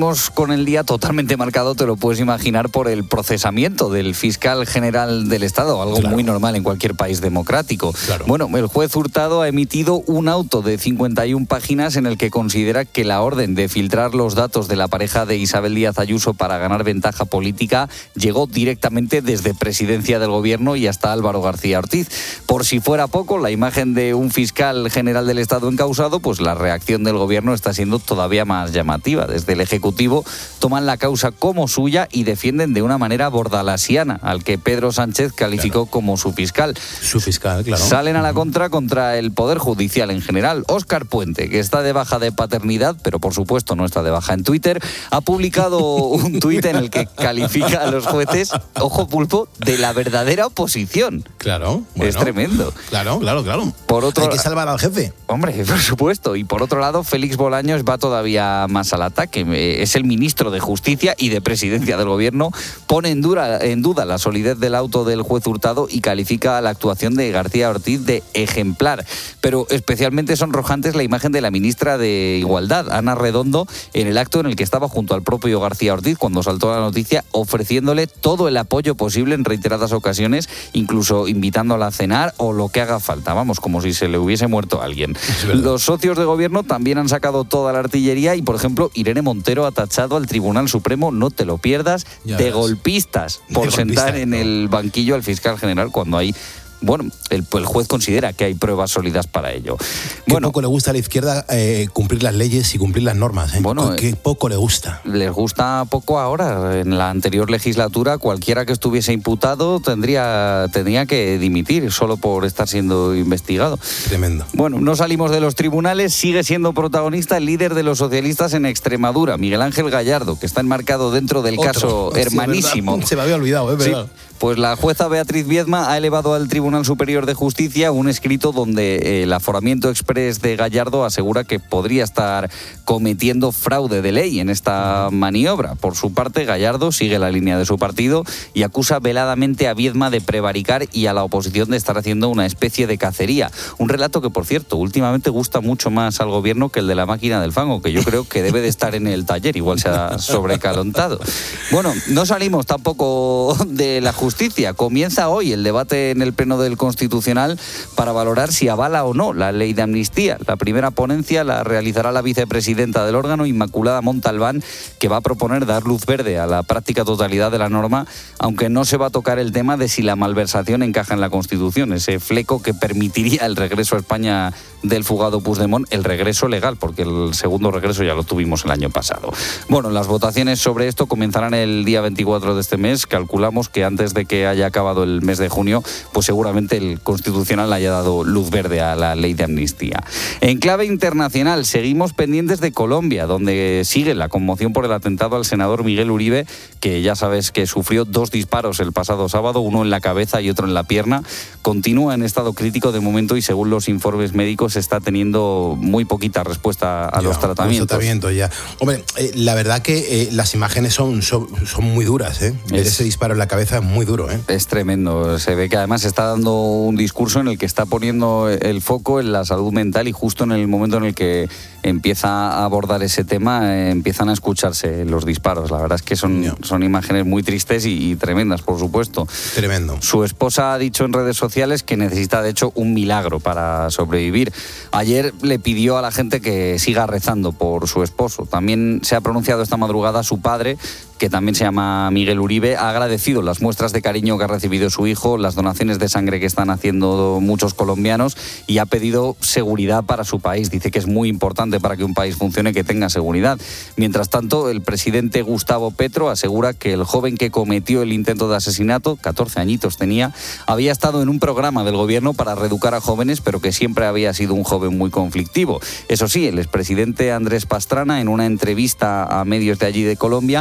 Seguimos con el día totalmente marcado, te lo puedes imaginar, por el procesamiento del fiscal general del Estado, algo claro. muy normal en cualquier país democrático. Claro. Bueno, el juez Hurtado ha emitido un auto de cincuenta y una páginas en el que considera que la orden de filtrar los datos de la pareja de Isabel Díaz Ayuso para ganar ventaja política llegó directamente desde Presidencia del Gobierno y hasta Álvaro García Ortiz. Por si fuera poco, la imagen de un fiscal general del Estado encausado, pues la reacción del Gobierno está siendo todavía más llamativa. Desde el Ejecutivo toman la causa como suya y defienden de una manera bordalasiana al que Pedro Sánchez calificó claro. como su fiscal. Su fiscal, claro. Salen a la contra contra el Poder Judicial en general. Óscar Puente, que está de baja de paternidad, pero por supuesto no está de baja en Twitter, ha publicado un tuit en el que califica a los jueces, ojo pulpo, de la verdadera oposición. Claro. Bueno, es tremendo. Claro, claro, claro. Por otro, Hay que salvar al jefe. Hombre, por supuesto. Y por otro lado, Félix Bolaños va todavía más al ataque. Es el ministro de Justicia y de Presidencia del Gobierno. Pone en, dura, en duda la solidez del auto del juez Hurtado y califica la actuación de García Ortiz de ejemplar. Pero especialmente sonrojante es la imagen de la ministra de Igualdad, Ana Redondo, en el acto en el que estaba junto al propio García Ortiz cuando saltó la noticia, ofreciéndole todo el apoyo posible en reiteradas ocasiones, incluso invitándola a cenar o lo que haga falta. Vamos, como si se le hubiese muerto a alguien. Los socios de gobierno también han sacado toda la artillería y, por ejemplo, Irene Montero ha tachado al Tribunal Supremo, no te lo pierdas, ya de verás. golpistas por de sentar golpista, en no. el banquillo al fiscal general cuando hay... Bueno, el, el juez considera que hay pruebas sólidas para ello. Qué bueno, poco le gusta a la izquierda eh, cumplir las leyes y cumplir las normas. ¿eh? Bueno, Qué poco le gusta. Les gusta poco ahora. En la anterior legislatura, cualquiera que estuviese imputado tendría, tendría que dimitir solo por estar siendo investigado. Tremendo. Bueno, no salimos de los tribunales. Sigue siendo protagonista el líder de los socialistas en Extremadura, Miguel Ángel Gallardo, que está enmarcado dentro del Otro. caso sí, hermanísimo. Se me había olvidado, es verdad. Sí. Pues la jueza Beatriz Viedma ha elevado al Tribunal Superior de Justicia un escrito donde el aforamiento exprés de Gallardo asegura que podría estar cometiendo fraude de ley en esta maniobra. Por su parte, Gallardo sigue la línea de su partido y acusa veladamente a Viedma de prevaricar y a la oposición de estar haciendo una especie de cacería. Un relato que, por cierto, últimamente gusta mucho más al gobierno que el de la máquina del fango, que yo creo que debe de estar en el taller, igual se ha sobrecalentado. Bueno, no salimos tampoco de la justicia. Justicia. Comienza hoy el debate en el Pleno del Constitucional para valorar si avala o no la ley de amnistía. La primera ponencia la realizará la vicepresidenta del órgano, Inmaculada Montalbán, que va a proponer dar luz verde a la práctica totalidad de la norma, aunque no se va a tocar el tema de si la malversación encaja en la Constitución, ese fleco que permitiría el regreso a España del fugado Puigdemont, el regreso legal, porque el segundo regreso ya lo tuvimos el año pasado. Bueno, las votaciones sobre esto comenzarán el día veinticuatro de este mes. Calculamos que antes de que haya acabado el mes de junio, pues seguramente el Constitucional haya dado luz verde a la ley de amnistía. En clave internacional, seguimos pendientes de Colombia, donde sigue la conmoción por el atentado al senador Miguel Uribe, que ya sabes que sufrió dos disparos el pasado sábado, uno en la cabeza y otro en la pierna. Continúa en estado crítico de momento y según los informes médicos está teniendo muy poquita respuesta a ya, los tratamientos. Los tratamientos ya. Hombre, eh, la verdad que eh, las imágenes son, son, son muy duras, ¿eh? Ver es, ese disparo en la cabeza es muy duro, ¿eh? Es tremendo. Se ve que además está dando un discurso en el que está poniendo el foco en la salud mental y justo en el momento en el que empieza a abordar ese tema eh, empiezan a escucharse los disparos. La verdad es que son, no. son imágenes muy tristes y, y tremendas, por supuesto. Tremendo. Su esposa ha dicho en redes sociales que necesita, de hecho, un milagro para sobrevivir. Ayer le pidió a la gente que siga rezando por su esposo. También se ha pronunciado esta madrugada su padre, que también se llama Miguel Uribe, ha agradecido las muestras de cariño que ha recibido su hijo, las donaciones de sangre que están haciendo muchos colombianos y ha pedido seguridad para su país. Dice que es muy importante para que un país funcione que tenga seguridad. Mientras tanto, el presidente Gustavo Petro asegura que el joven que cometió el intento de asesinato, catorce añitos tenía, había estado en un programa del gobierno para reeducar a jóvenes, pero que siempre había sido un joven muy conflictivo. Eso sí, el expresidente Andrés Pastrana, en una entrevista a medios de allí de Colombia, ha dicho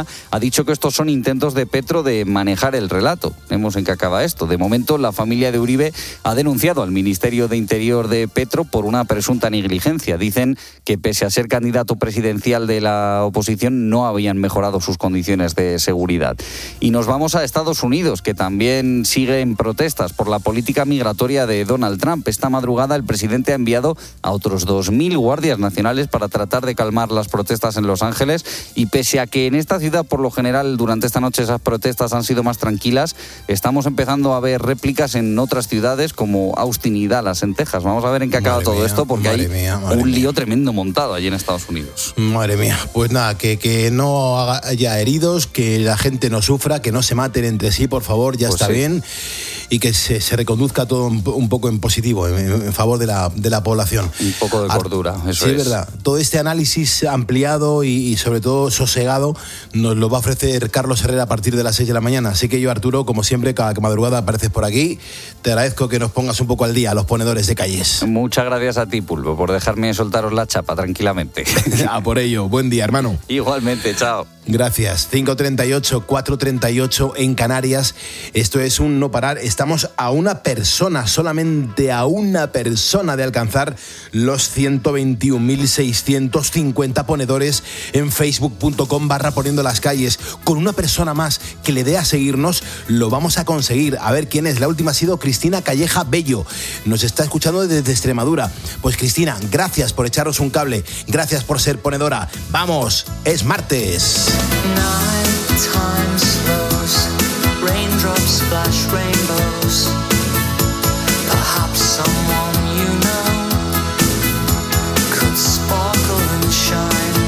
dicho que estos son intentos de Petro de manejar el relato. Vemos en qué acaba esto. De momento, la familia de Uribe ha denunciado al Ministerio de Interior de Petro por una presunta negligencia. Dicen que pese a ser candidato presidencial de la oposición, no habían mejorado sus condiciones de seguridad. Y nos vamos a Estados Unidos, que también sigue en protestas por la política migratoria de Donald Trump. Esta madrugada el presidente ha enviado a otros dos mil guardias nacionales para tratar de calmar las protestas en Los Ángeles, y pese a que en esta ciudad por lo general durante esta noche esas protestas han sido más tranquilas, estamos empezando a ver réplicas en otras ciudades como Austin y Dallas en Texas. Vamos a ver en qué acaba madre todo mía, esto, porque hay mía, un lío mía. tremendo montado allí en Estados Unidos. Madre mía, pues nada, que, que no haya heridos, que la gente no sufra, que no se maten entre sí, por favor, ya pues está sí. bien, y que se, se reconduzca todo un, un poco en positivo, en, en favor de la, de la población. Un poco de cordura, Ar- eso sí, es. Sí, verdad. Todo este análisis ampliado y, y sobre todo sosegado nos lo va a ofrecer Carlos Herrera a partir de las seis de la mañana. Así que yo, Arturo, como siempre, cada madrugada apareces por aquí. Te agradezco que nos pongas un poco al día a los ponedores de calles. Muchas gracias a ti, Pulpo, por dejarme soltaros la chapa tranquilamente. A por ello. Buen día, hermano. Igualmente, chao. Gracias. cinco treinta y ocho, cuatro treinta y ocho en Canarias. Esto es un no parar. Estamos a una persona, solamente a una persona de alcanzar los ciento veintiún mil seiscientos cincuenta ponedores en facebook.com barra poniendo las calles. Con una persona más que le dé a seguirnos, lo vamos a conseguir. A ver quién es. La última ha sido Cristina Calleja Bello. Nos está escuchando desde Extremadura. Pues Cristina, gracias por echaros un cable. Gracias por ser ponedora. Vamos, es martes. Night time slows, raindrops splash rainbows. Perhaps someone you know could sparkle and shine.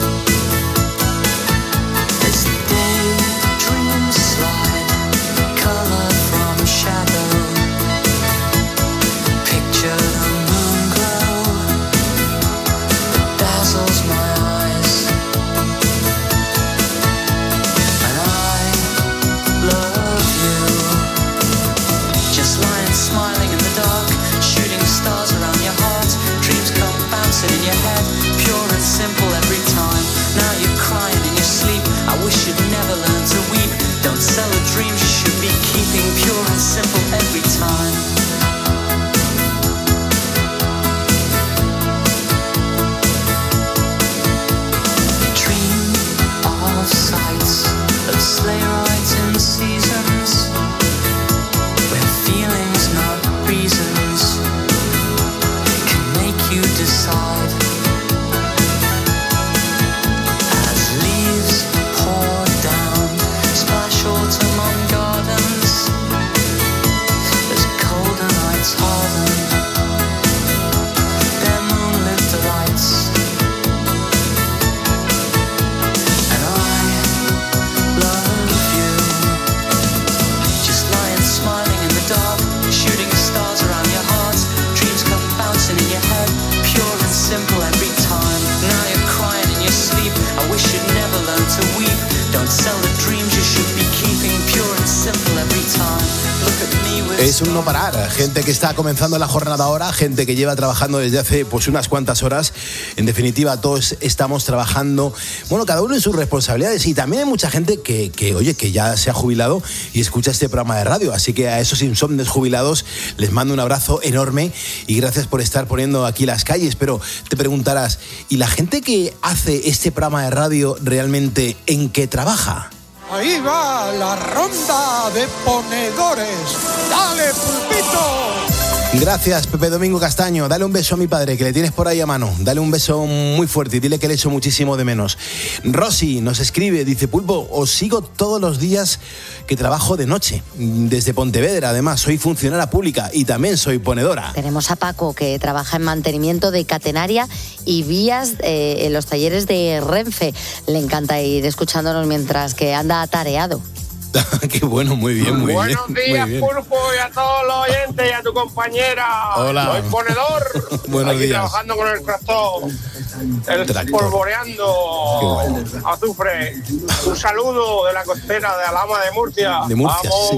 As daydreams slide, color from shadow. Picture the moon glow that dazzles my eyes. And I love you. Just lying smiling in the dark, shooting stars around your heart. Dreams come bouncing in your head, pure and simple every time. Now you're crying in your sleep. I wish you'd never learn to weep. Don't sell the dreams you should be keeping, pure and simple every time. Dream of sights, of sleigh rides in seasons, where feelings not reasons can make you decide. As leaves pour down, splash autumn on gardens, as colder nights harden their moonlit delights. And I love you. Just lying smiling in the dark, shooting stars around your heart. Dreams come bouncing in your head, pure and simple every time. Now you're crying in your sleep. I wish you'd never learn to weep. Don't sell the dreams you should be keeping, pure and simple every time. Look at me with Es un no parar. Gente que está comenzando la jornada ahora, gente que lleva trabajando desde hace pues unas cuantas horas. En definitiva, todos estamos trabajando, bueno, cada uno en sus responsabilidades. Y también hay mucha gente que, que oye, que ya se ha jubilado y escucha este programa de radio. Así que a esos insomnes jubilados les mando un abrazo enorme y gracias por estar poniendo aquí las calles. Pero te preguntarás, ¿y la gente que hace este programa de radio realmente en qué trabaja? Ahí va la ronda de ponedores. ¡Dale, Pulpito! Gracias, Pepe Domingo Castaño. Dale un beso a mi padre, que le tienes por ahí a mano. Dale un beso muy fuerte y dile que le echo muchísimo de menos. Rosy nos escribe, dice: Pulpo, os sigo todos los días que trabajo de noche. Desde Pontevedra, además, soy funcionaria pública y también soy ponedora. Tenemos a Paco, que trabaja en mantenimiento de catenaria y vías eh, en los talleres de Renfe. Le encanta ir escuchándonos mientras que anda atareado. Qué bueno, muy bien, muy Buenos bien. días, muy bien. Pulpo, y a todos los oyentes y a tu compañera. Hola. Soy ponedor. Buenos Aquí días. trabajando con el tractor. El Tractor. polvoreando azufre. Un saludo de la costera de Alhama de Murcia. De Murcia, Vamos. señor.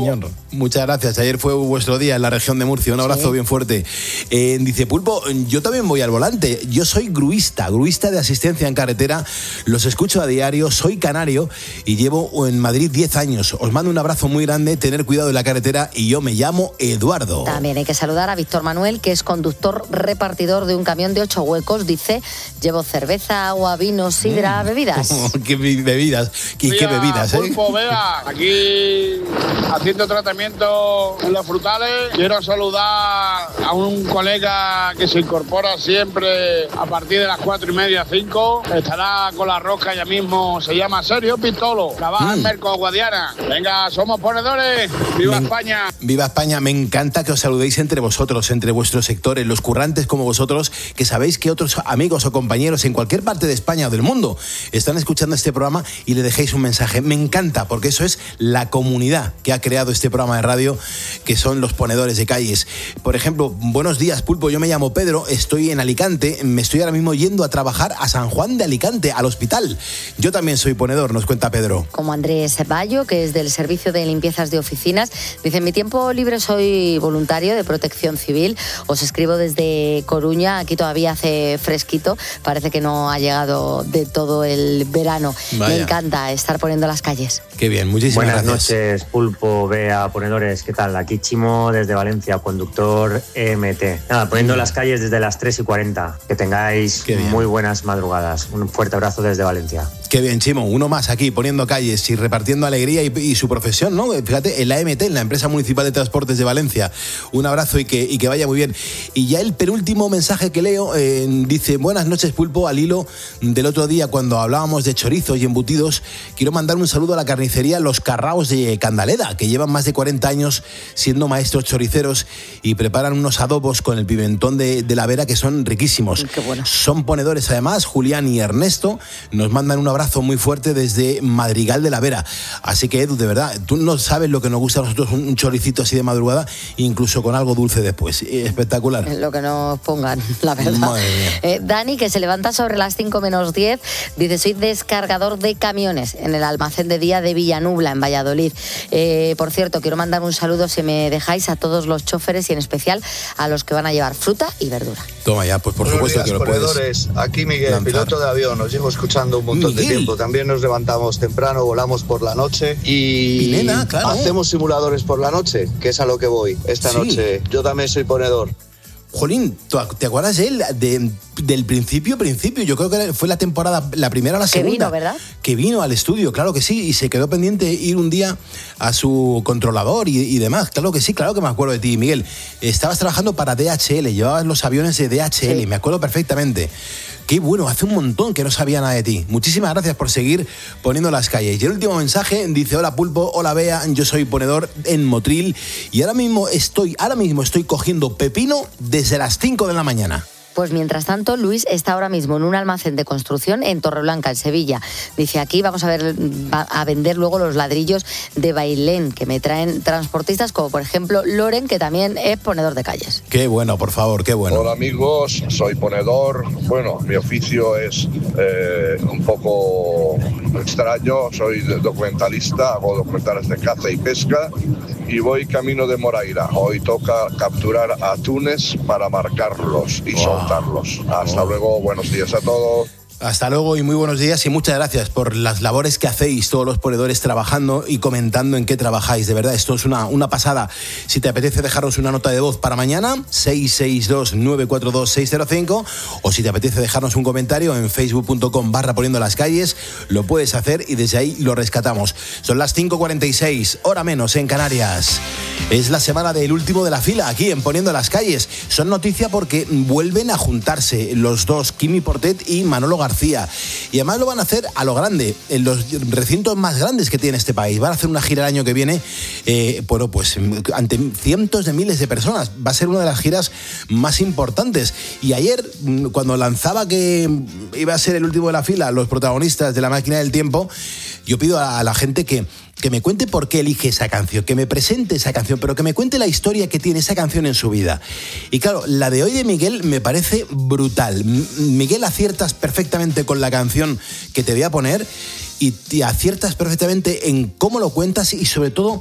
Muchas gracias. Ayer fue vuestro día en la región de Murcia. Un abrazo sí. bien fuerte. Eh, dice Pulpo, yo también voy al volante. Yo soy gruista, gruista de asistencia en carretera. Los escucho a diario. Soy canario y llevo en Madrid diez años. Os mando un abrazo muy grande. Tener cuidado en la carretera. Y yo me llamo Eduardo. También hay que saludar a Víctor Manuel, que es conductor repartidor de un camión de ocho huecos. Dice, llevo cerveza, agua, vino, sidra, mm. bebidas. ¿Qué bebidas? ¿Qué, Mira, ¿Qué bebidas? Eh? Pulpo, vea, aquí haciendo tratamiento en los frutales. Quiero saludar a un colega que se incorpora siempre a partir de las cuatro y media, cinco. Estará con la rosca ya mismo. Se llama Sergio Pistolo. Trabaja mm. en Merco, Guadiana. Venga, somos ponedores. ¡Viva Me, España! ¡Viva España! Me encanta que os saludéis entre vosotros, entre vuestros sectores, los currantes como vosotros, que sabéis que otros amigos o compañeros en cualquier parte de España o del mundo están escuchando este programa y le dejéis un mensaje. Me encanta, porque eso es la comunidad que ha creado este programa de radio, que son los ponedores de calles. Por ejemplo, buenos días, Pulpo, yo me llamo Pedro, estoy en Alicante, me estoy ahora mismo yendo a trabajar a San Juan de Alicante, al hospital. Yo también soy ponedor, nos cuenta Pedro. Como Andrés Bayo, que es del Servicio de Limpiezas de Oficinas, dice, en mi tiempo libre soy voluntario de Protección Civil, os escribo desde Coruña, aquí todavía hace fresquito, parece que no ha llegado de todo el verano. Vaya. Me encanta estar poniendo las calles. Qué bien, muchísimas Buenas gracias. Buenas noches, Pulpo, Bea, ponedores, ¿qué tal? Aquí Chimo desde Valencia, conductor E M T. Nada, poniendo mm. las calles desde las tres y cuarenta. Que tengáis muy buenas madrugadas. Un fuerte abrazo desde Valencia. Qué bien, Chimo. Uno más aquí, poniendo calles y repartiendo alegría y, y su profesión, ¿no? Fíjate, en la E M T, en la Empresa Municipal de Transportes de Valencia. Un abrazo y que, y que vaya muy bien. Y ya el penúltimo mensaje que leo eh, dice, buenas noches, Pulpo, al hilo del otro día cuando hablábamos de chorizos y embutidos. Quiero mandar un saludo a la carnicería Los Carraos de Candaleda, que llevan más de cuarenta años siendo maestros choriceros y preparan unos adobos con el pimentón de, de la Vera que son riquísimos. Qué bueno. Son ponedores además, Julián y Ernesto, nos mandan un abrazo muy fuerte desde Madrigal de la Vera. Así que, Edu, de verdad, tú no sabes lo que nos gusta a nosotros, un choricito así de madrugada, incluso con algo dulce después. Espectacular. Lo que nos pongan, la verdad. Eh, Dani, que se levanta sobre las cinco menos diez, dice, soy descargador de camiones en el almacén de día de Villanubla, en Valladolid. Eh, por cierto, quiero mandar un saludo, si me dejáis, a todos los choferes y en especial a los que van a llevar fruta y verdura. Toma ya, pues por Buenos supuesto días, que lo corredores. puedes. Aquí Miguel, lanzar. Piloto de avión, os llevo escuchando un montón Miguel. de tiempo. También nos levantamos temprano, volamos por la noche y Pinena, claro. hacemos simuladores por la noche, que es a lo que voy. Esta sí. noche yo también soy ponedor. Jolín, ¿te acuerdas de él? De, del principio, principio, yo creo que fue la temporada, la primera o la segunda. Que vino, ¿verdad? Que vino al estudio, claro que sí, y se quedó pendiente ir un día a su controlador y, y demás. Claro que sí, claro que me acuerdo de ti, Miguel. Estabas trabajando para D H L, llevabas los aviones de D H L, sí. me acuerdo perfectamente. Qué bueno, hace un montón que no sabía nada de ti. Muchísimas gracias por seguir poniendo las calles. Y el último mensaje dice, hola Pulpo, hola Bea, yo soy ponedor en Motril y ahora mismo estoy, ahora mismo estoy cogiendo pepino desde las cinco de la mañana. Pues mientras tanto, Luis está ahora mismo en un almacén de construcción en Torreblanca, en Sevilla. Dice, aquí vamos a ver a vender luego los ladrillos de Bailén, que me traen transportistas como por ejemplo Loren, que también es ponedor de calles. Qué bueno, por favor, qué bueno. Hola amigos, soy ponedor. Bueno, mi oficio es eh, un poco extraño. Soy documentalista, hago documentales de caza y pesca y voy camino de Moraira. Hoy toca capturar atunes para marcarlos y wow. soltarlos. Hasta oh. luego, buenos días a todos. Hasta luego y muy buenos días y muchas gracias por las labores que hacéis, todos los ponedores trabajando y comentando en qué trabajáis. De verdad, esto es una, una pasada. Si te apetece dejarnos una nota de voz para mañana, seis seis dos, nueve cuatro dos, seis cero cinco, o si te apetece dejarnos un comentario en facebook punto com barra poniendo las calles, lo puedes hacer y desde ahí lo rescatamos. Son las cinco cuarenta y seis, hora menos en Canarias. Es la semana del último de la fila aquí en Poniendo las Calles. Son noticia porque vuelven a juntarse los dos, Quimi Portet y Manolo García. Y además lo van a hacer a lo grande, en los recintos más grandes que tiene este país. Van a hacer una gira el año que viene, eh, bueno, pues ante cientos de miles de personas. Va a ser una de las giras más importantes. Y ayer, cuando lanzaba que iba a ser el último de la fila, los protagonistas de La Máquina del Tiempo, yo pido a la gente que que me cuente por qué elige esa canción, que me presente esa canción, pero que me cuente la historia que tiene esa canción en su vida. Y claro, la de hoy de Miguel me parece brutal. Miguel, aciertas perfectamente con la canción que te voy a poner y te aciertas perfectamente en cómo lo cuentas y sobre todo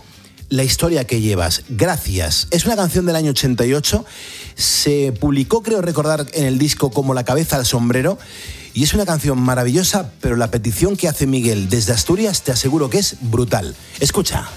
la historia que llevas. Gracias. Es una canción del año ochenta y ocho. Se publicó, creo recordar, en el disco como La cabeza al sombrero. Y es una canción maravillosa, pero la petición que hace Miguel desde Asturias te aseguro que es brutal. Escucha.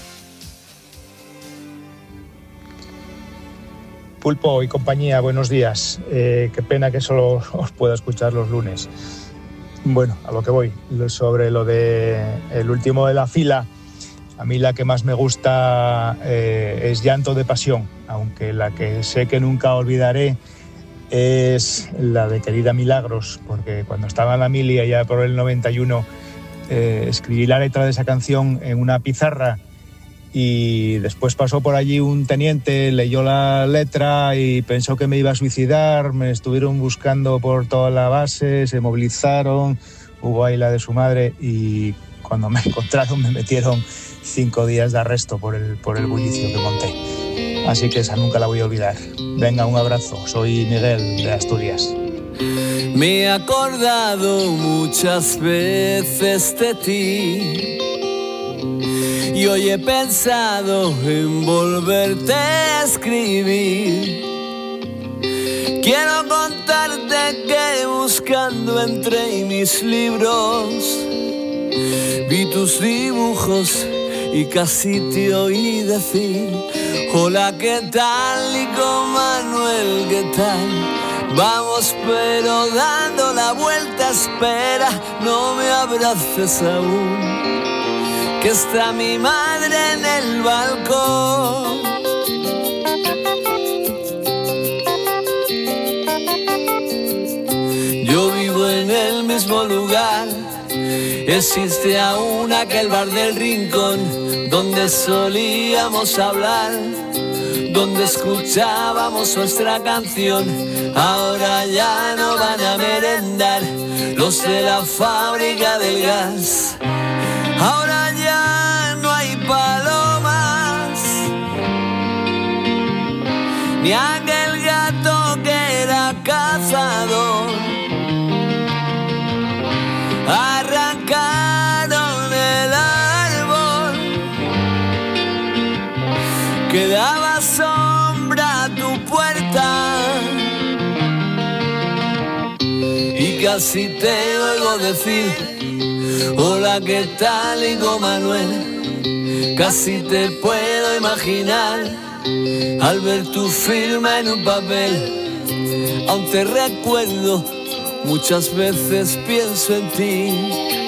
Pulpo y compañía, buenos días. Eh, qué pena que solo os pueda escuchar los lunes. Bueno, a lo que voy. Sobre lo de el último de la fila, a mí la que más me gusta eh, es Llanto de pasión, aunque la que sé que nunca olvidaré es la de Querida Milagros, porque cuando estaba en la mili allá por el noventa y uno eh, escribí la letra de esa canción en una pizarra. Y después pasó por allí un teniente, leyó la letra y pensó que me iba a suicidar. Me estuvieron buscando por toda la base, se movilizaron, hubo ahí la de su madre y cuando me encontraron me metieron cinco días de arresto por el, por el bullicio que monté. Así que esa nunca la voy a olvidar. Venga, un abrazo. Soy Miguel de Asturias. Me he acordado muchas veces de ti. Y hoy he pensado en volverte a escribir. Quiero contarte que buscando entre mis libros vi tus dibujos y casi te oí decir: hola, ¿qué tal? Nico Manuel, ¿qué tal? Vamos pero dando la vuelta, espera, no me abraces aún, que está mi madre en el balcón. Yo vivo en el mismo lugar, existe aún aquel bar del rincón donde solíamos hablar, donde escuchábamos nuestra canción. Ahora ya no van a merendar los de la fábrica del gas. Ahora ya no hay palomas, ni aquel gato que era cazador. Arrancaron el árbol que daba sombra a tu puerta y casi te oigo decir: hola, ¿qué tal, Higo Manuel? Casi te puedo imaginar al ver tu firma en un papel. Aún te recuerdo, muchas veces pienso en ti.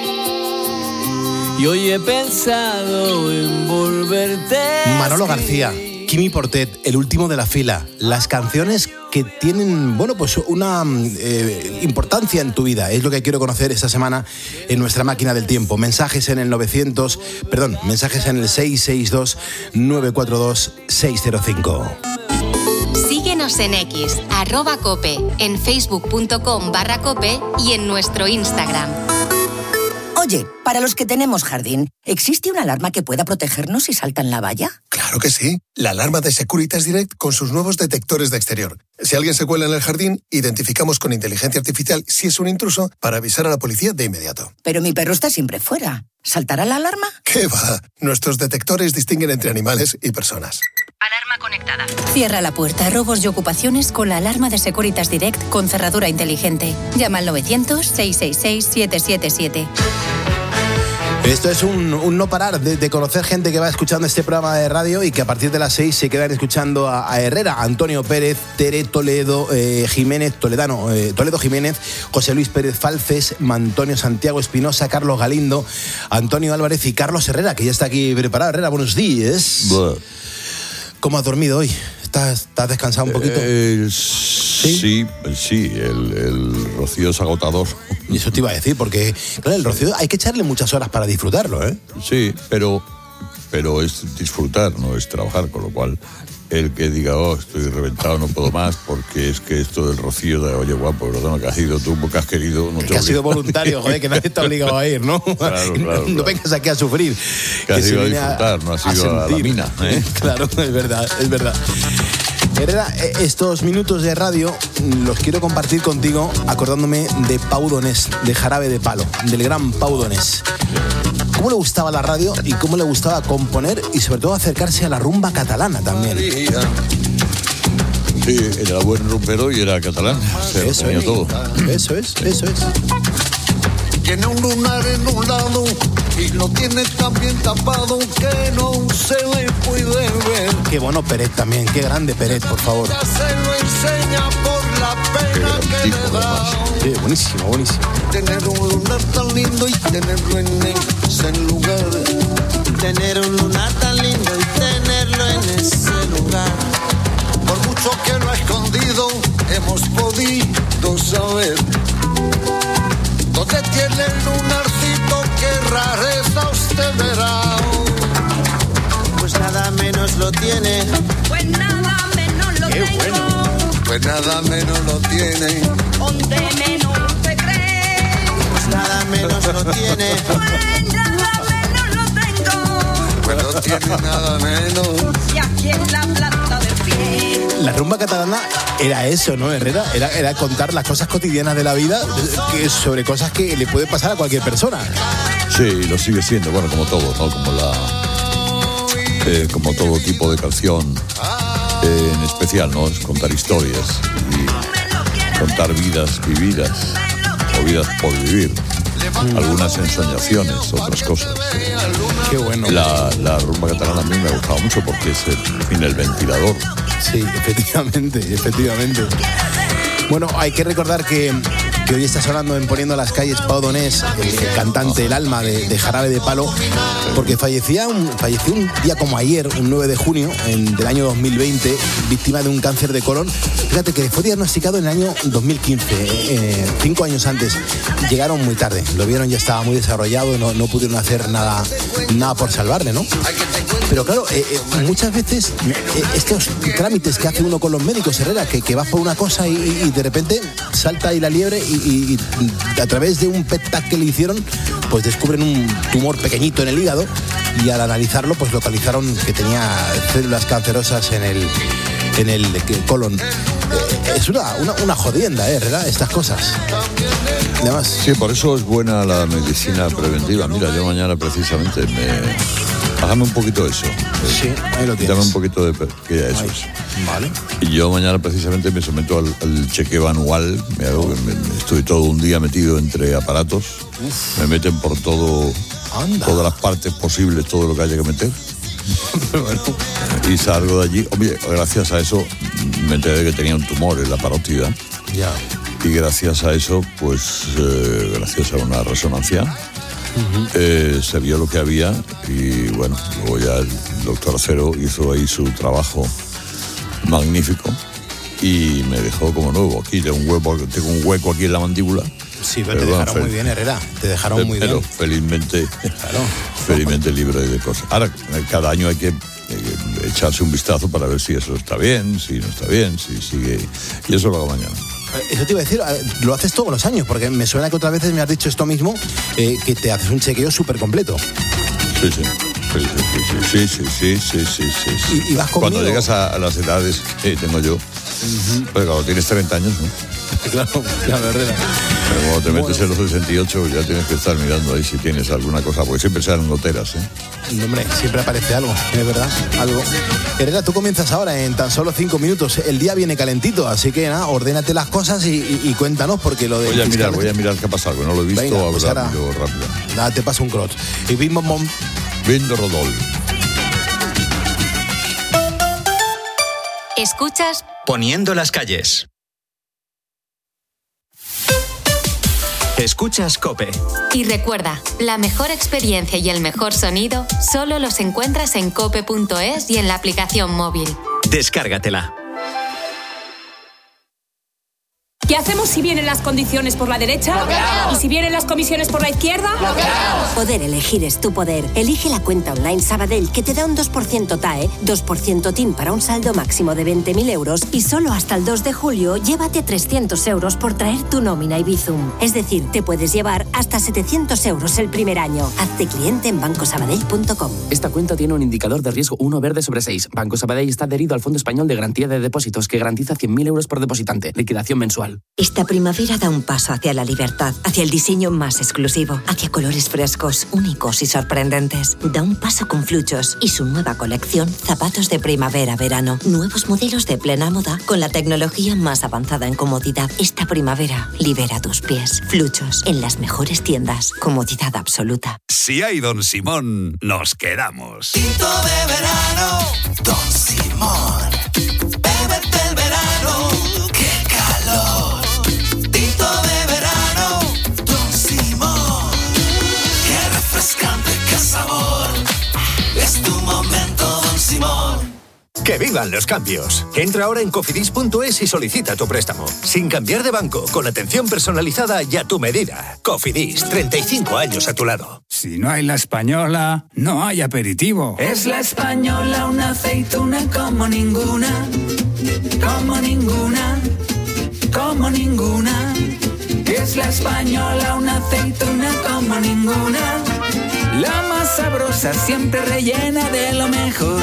Y hoy he pensado en volverte. Manolo García, Quimi Portet, el último de la fila. Las canciones que tienen, bueno, pues una eh, importancia en tu vida. Es lo que quiero conocer esta semana en nuestra máquina del tiempo. Mensajes en el novecientos, perdón, mensajes en el seis seis dos, nueve cuatro dos, seis cero cinco. Síguenos en X, arroba cope, en facebook punto com barra cope y en nuestro Instagram. Oye, para los que tenemos jardín, ¿existe una alarma que pueda protegernos si saltan la valla? Claro que sí. La alarma de Securitas Direct con sus nuevos detectores de exterior. Si alguien se cuela en el jardín, identificamos con inteligencia artificial si es un intruso para avisar a la policía de inmediato. Pero mi perro está siempre fuera. ¿Saltará la alarma? ¿Qué va? Nuestros detectores distinguen entre animales y personas. Alarma conectada. Cierra la puerta a robos y ocupaciones con la alarma de Securitas Direct con cerradura inteligente. Llama al novecientos, seiscientos sesenta y seis, siete siete siete. Esto es un, un no parar de, de conocer gente que va escuchando este programa de radio y que a partir de las seis se quedan escuchando a, a Herrera, Antonio Pérez, Tere Toledo, eh, Jiménez, Toledano, eh, Toledo Jiménez, José Luis Pérez Falces, Antonio Santiago Espinosa, Carlos Galindo, Antonio Álvarez y Carlos Herrera, que ya está aquí preparado. Herrera, buenos días. Buah. ¿Cómo has dormido hoy? ¿Estás, estás descansado un poquito? Eh, sí, sí, sí el, el rocío es agotador. Y eso te iba a decir, porque claro, el rocío hay que echarle muchas horas para disfrutarlo, ¿eh? Sí, pero, pero es disfrutar, no es trabajar, con lo cual el que diga, oh, estoy reventado, no puedo más, porque es que esto del rocío, de, oye, guapo, perdona, que has ido tú, porque has querido... No que has sido voluntario, joder, que nadie te ha obligado a ir, ¿no? Claro, claro, claro. No vengas aquí a sufrir. Que has ido a disfrutar, no has ido a, a la mina, ¿eh? Claro, es verdad, es verdad. Herrera, estos minutos de radio los quiero compartir contigo acordándome de Pau Donés, de Jarabe de Palo, del gran Pau Donés. cómo le gustaba la radio y cómo le gustaba componer y sobre todo acercarse a la rumba catalana también. Sí, era buen rumbero y era catalán. Se eso tenía es, todo. Eso es, eso es. Tiene un lunar en un lado y lo tiene tan bien tapado que no se le puede ver. Qué bueno Peret también, qué grande Peret, por favor. Ya se lo enseña por la pena que le da. Sí, buenísimo, buenísimo. Tener un lunar tan lindo y tenerlo en ese lugar. Tener un lunar tan lindo y tenerlo en ese lugar. Por mucho que lo ha escondido, hemos podido saber dónde tiene el lunarcito, qué rareza usted verá. Pues nada menos lo tiene. Pues nada menos lo Qué tengo. bueno. Pues nada menos lo tiene. Donde menos se cree. Pues nada menos lo tiene. Pues nada menos lo tengo. Pues no tiene nada menos. Y aquí en la planta del pie. La rumba catalana era eso, ¿no, Herrera? Era, era contar las cosas cotidianas de la vida que, sobre cosas que le puede pasar a cualquier persona. Sí, lo sigue siendo, bueno, como todo, ¿no? Como la... Eh, como todo tipo de canción, eh, en especial, ¿no? Es contar historias y contar vidas vividas o vidas por vivir. Algunas ensoñaciones, otras cosas. Qué bueno. La, la rumba catalana a mí me ha gustado mucho porque es el, en fin, el ventilador. Sí, efectivamente, efectivamente. Bueno, hay que recordar que, que hoy está sonando en Poniendo las Calles Pau Donés, el, el cantante, el alma de, de Jarabe de Palo, porque fallecía un, falleció un día como ayer, un nueve de junio en, del año dos mil veinte, víctima de un cáncer de colon. Fíjate que fue diagnosticado en el año dos mil quince, eh, cinco años antes. Llegaron muy tarde, lo vieron, ya estaba muy desarrollado, no, no pudieron hacer nada, nada por salvarle, ¿no? Pero claro, eh, eh, muchas veces eh, estos trámites que hace uno con los médicos, Herrera, que, que vas por una cosa y, y de repente salta ahí la liebre y, y, y a través de un P E T que le hicieron, pues descubren un tumor pequeñito en el hígado y al analizarlo, pues localizaron que tenía células cancerosas en el, en el colon. Eh, es una, una, una jodienda, ¿eh, Herrera? Estas cosas. Además, sí, por eso es buena la medicina preventiva. Mira, yo mañana precisamente me... Hágame un poquito eso. Sí, ahí lo tienes. Dame un poquito de... Que ya eso es. Vale. Y yo mañana precisamente me someto al, al chequeo anual. Me hago, me, estoy todo un día metido entre aparatos. Uf. Me meten por todo... Anda. Todas las partes posibles, todo lo que haya que meter. Bueno. Y salgo de allí. Oye, gracias a eso me enteré de que tenía un tumor en la parótida. Ya. Y gracias a eso, pues, eh, gracias a una resonancia, uh-huh. eh, se vio lo que había y bueno, luego ya el doctor Acero hizo ahí su trabajo magnífico y me dejó como nuevo. Aquí tengo un hueco, tengo un hueco aquí en la mandíbula. Sí, pero, pero te dejaron bueno, muy bien, Herrera. Te dejaron pero, muy pero bien. felizmente, claro. felizmente libre de cosas. Ahora, cada año hay que eh, echarse un vistazo para ver si eso está bien, si no está bien, si sigue. Y eso lo hago mañana. Eso te iba a decir, lo haces todos los años, porque me suena que otras veces me has dicho esto mismo, eh, que te haces un chequeo súper completo. Sí, sí. Sí, sí, sí, sí, sí, sí, sí, sí. ¿Y, y vas conmigo? Cuando llegas a, a las edades que tengo yo, uh-huh. Pero cuando tienes treinta años, ¿no? Claro, claro, Herrera. Pero cuando te metes bueno. en los sesenta y ocho ya tienes que estar mirando ahí si tienes alguna cosa, porque siempre salen goteras, ¿eh? No, hombre, siempre aparece algo, es verdad, algo. Herrera, tú comienzas ahora en tan solo cinco minutos. El día viene calentito, así que nada, ordénate las cosas y, y, y cuéntanos, porque lo de... Voy a mirar, voy a mirar qué ha pasado, que no lo he visto. Venga, pues ahora, rápido, rápido. Nada, te paso un crot. Y bim, bom, bom. Vindo Rodol. Escuchas Poniendo las Calles. Escuchas COPE. Y recuerda, la mejor experiencia y el mejor sonido solo los encuentras en cope punto es y en la aplicación móvil. Descárgatela. ¿Qué hacemos si vienen las condiciones por la derecha? ¿Y si vienen las comisiones por la izquierda? Poder elegir es tu poder. Elige la cuenta online Sabadell que te da un dos por ciento T A E, dos por ciento T I M para un saldo máximo de veinte mil euros y solo hasta el dos de julio llévate trescientos euros por traer tu nómina y Bizum. Es decir, te puedes llevar hasta setecientos euros el primer año. Hazte cliente en banco sabadell punto com. Esta cuenta tiene un indicador de riesgo uno verde sobre seis. Banco Sabadell está adherido al Fondo Español de Garantía de Depósitos que garantiza cien mil euros por depositante. Liquidación mensual. Esta primavera da un paso hacia la libertad, hacia el diseño más exclusivo, hacia colores frescos, únicos y sorprendentes. Da un paso con Fluchos y su nueva colección Zapatos de Primavera-Verano. Nuevos modelos de plena moda con la tecnología más avanzada en comodidad. Esta primavera libera tus pies. Fluchos, en las mejores tiendas. Comodidad absoluta. Si hay Don Simón, nos quedamos. Tinto de verano, Don Simón. Bébete el verano, qué calor. Tinto de verano, Don Simón. Qué refrescante, qué sabor. Es tu momento, Don Simón. ¡Que vivan los cambios! Entra ahora en cofidis punto es y solicita tu préstamo. Sin cambiar de banco, con atención personalizada y a tu medida. Cofidis, treinta y cinco años a tu lado. Si no hay La Española, no hay aperitivo. Es La Española, una aceituna como ninguna, como ninguna, como ninguna. Es La Española, una aceituna como ninguna. La más sabrosa, siempre rellena de lo mejor.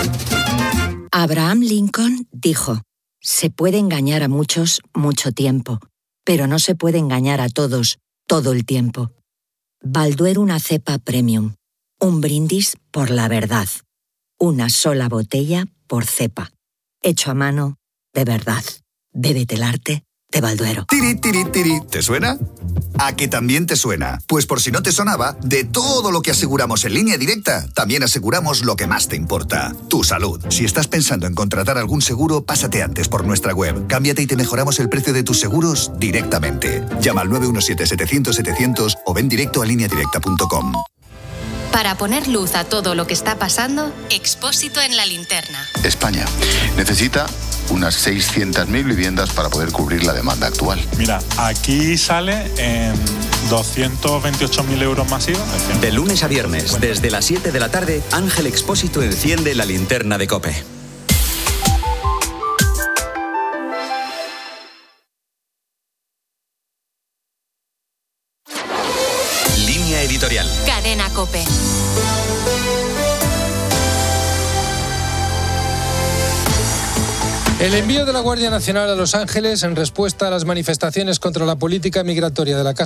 Abraham Lincoln dijo, se puede engañar a muchos mucho tiempo, pero no se puede engañar a todos todo el tiempo. Balduero una cepa premium, un brindis por la verdad, una sola botella por cepa, hecho a mano de verdad. Bébete el arte de Balduero. Tiri, tiri, tiri. ¿Te suena? ¿A que también te suena? Pues por si no te sonaba, de todo lo que aseguramos en Línea Directa, también aseguramos lo que más te importa, tu salud. Si estás pensando en contratar algún seguro, pásate antes por nuestra web. Cámbiate y te mejoramos el precio de tus seguros directamente. Llama al nueve uno siete, setecientos, setecientos o ven directo a línea directa punto com. Para poner luz a todo lo que está pasando, Expósito en la linterna. España necesita unas seiscientas mil viviendas para poder cubrir la demanda actual. Mira, aquí sale en doscientos veintiocho mil euros masivos. De lunes a viernes, desde las siete de la tarde, Ángel Expósito enciende la linterna de COPE. Línea editorial. Cadena COPE. El envío de la Guardia Nacional a Los Ángeles en respuesta a las manifestaciones contra la política migratoria de la Casa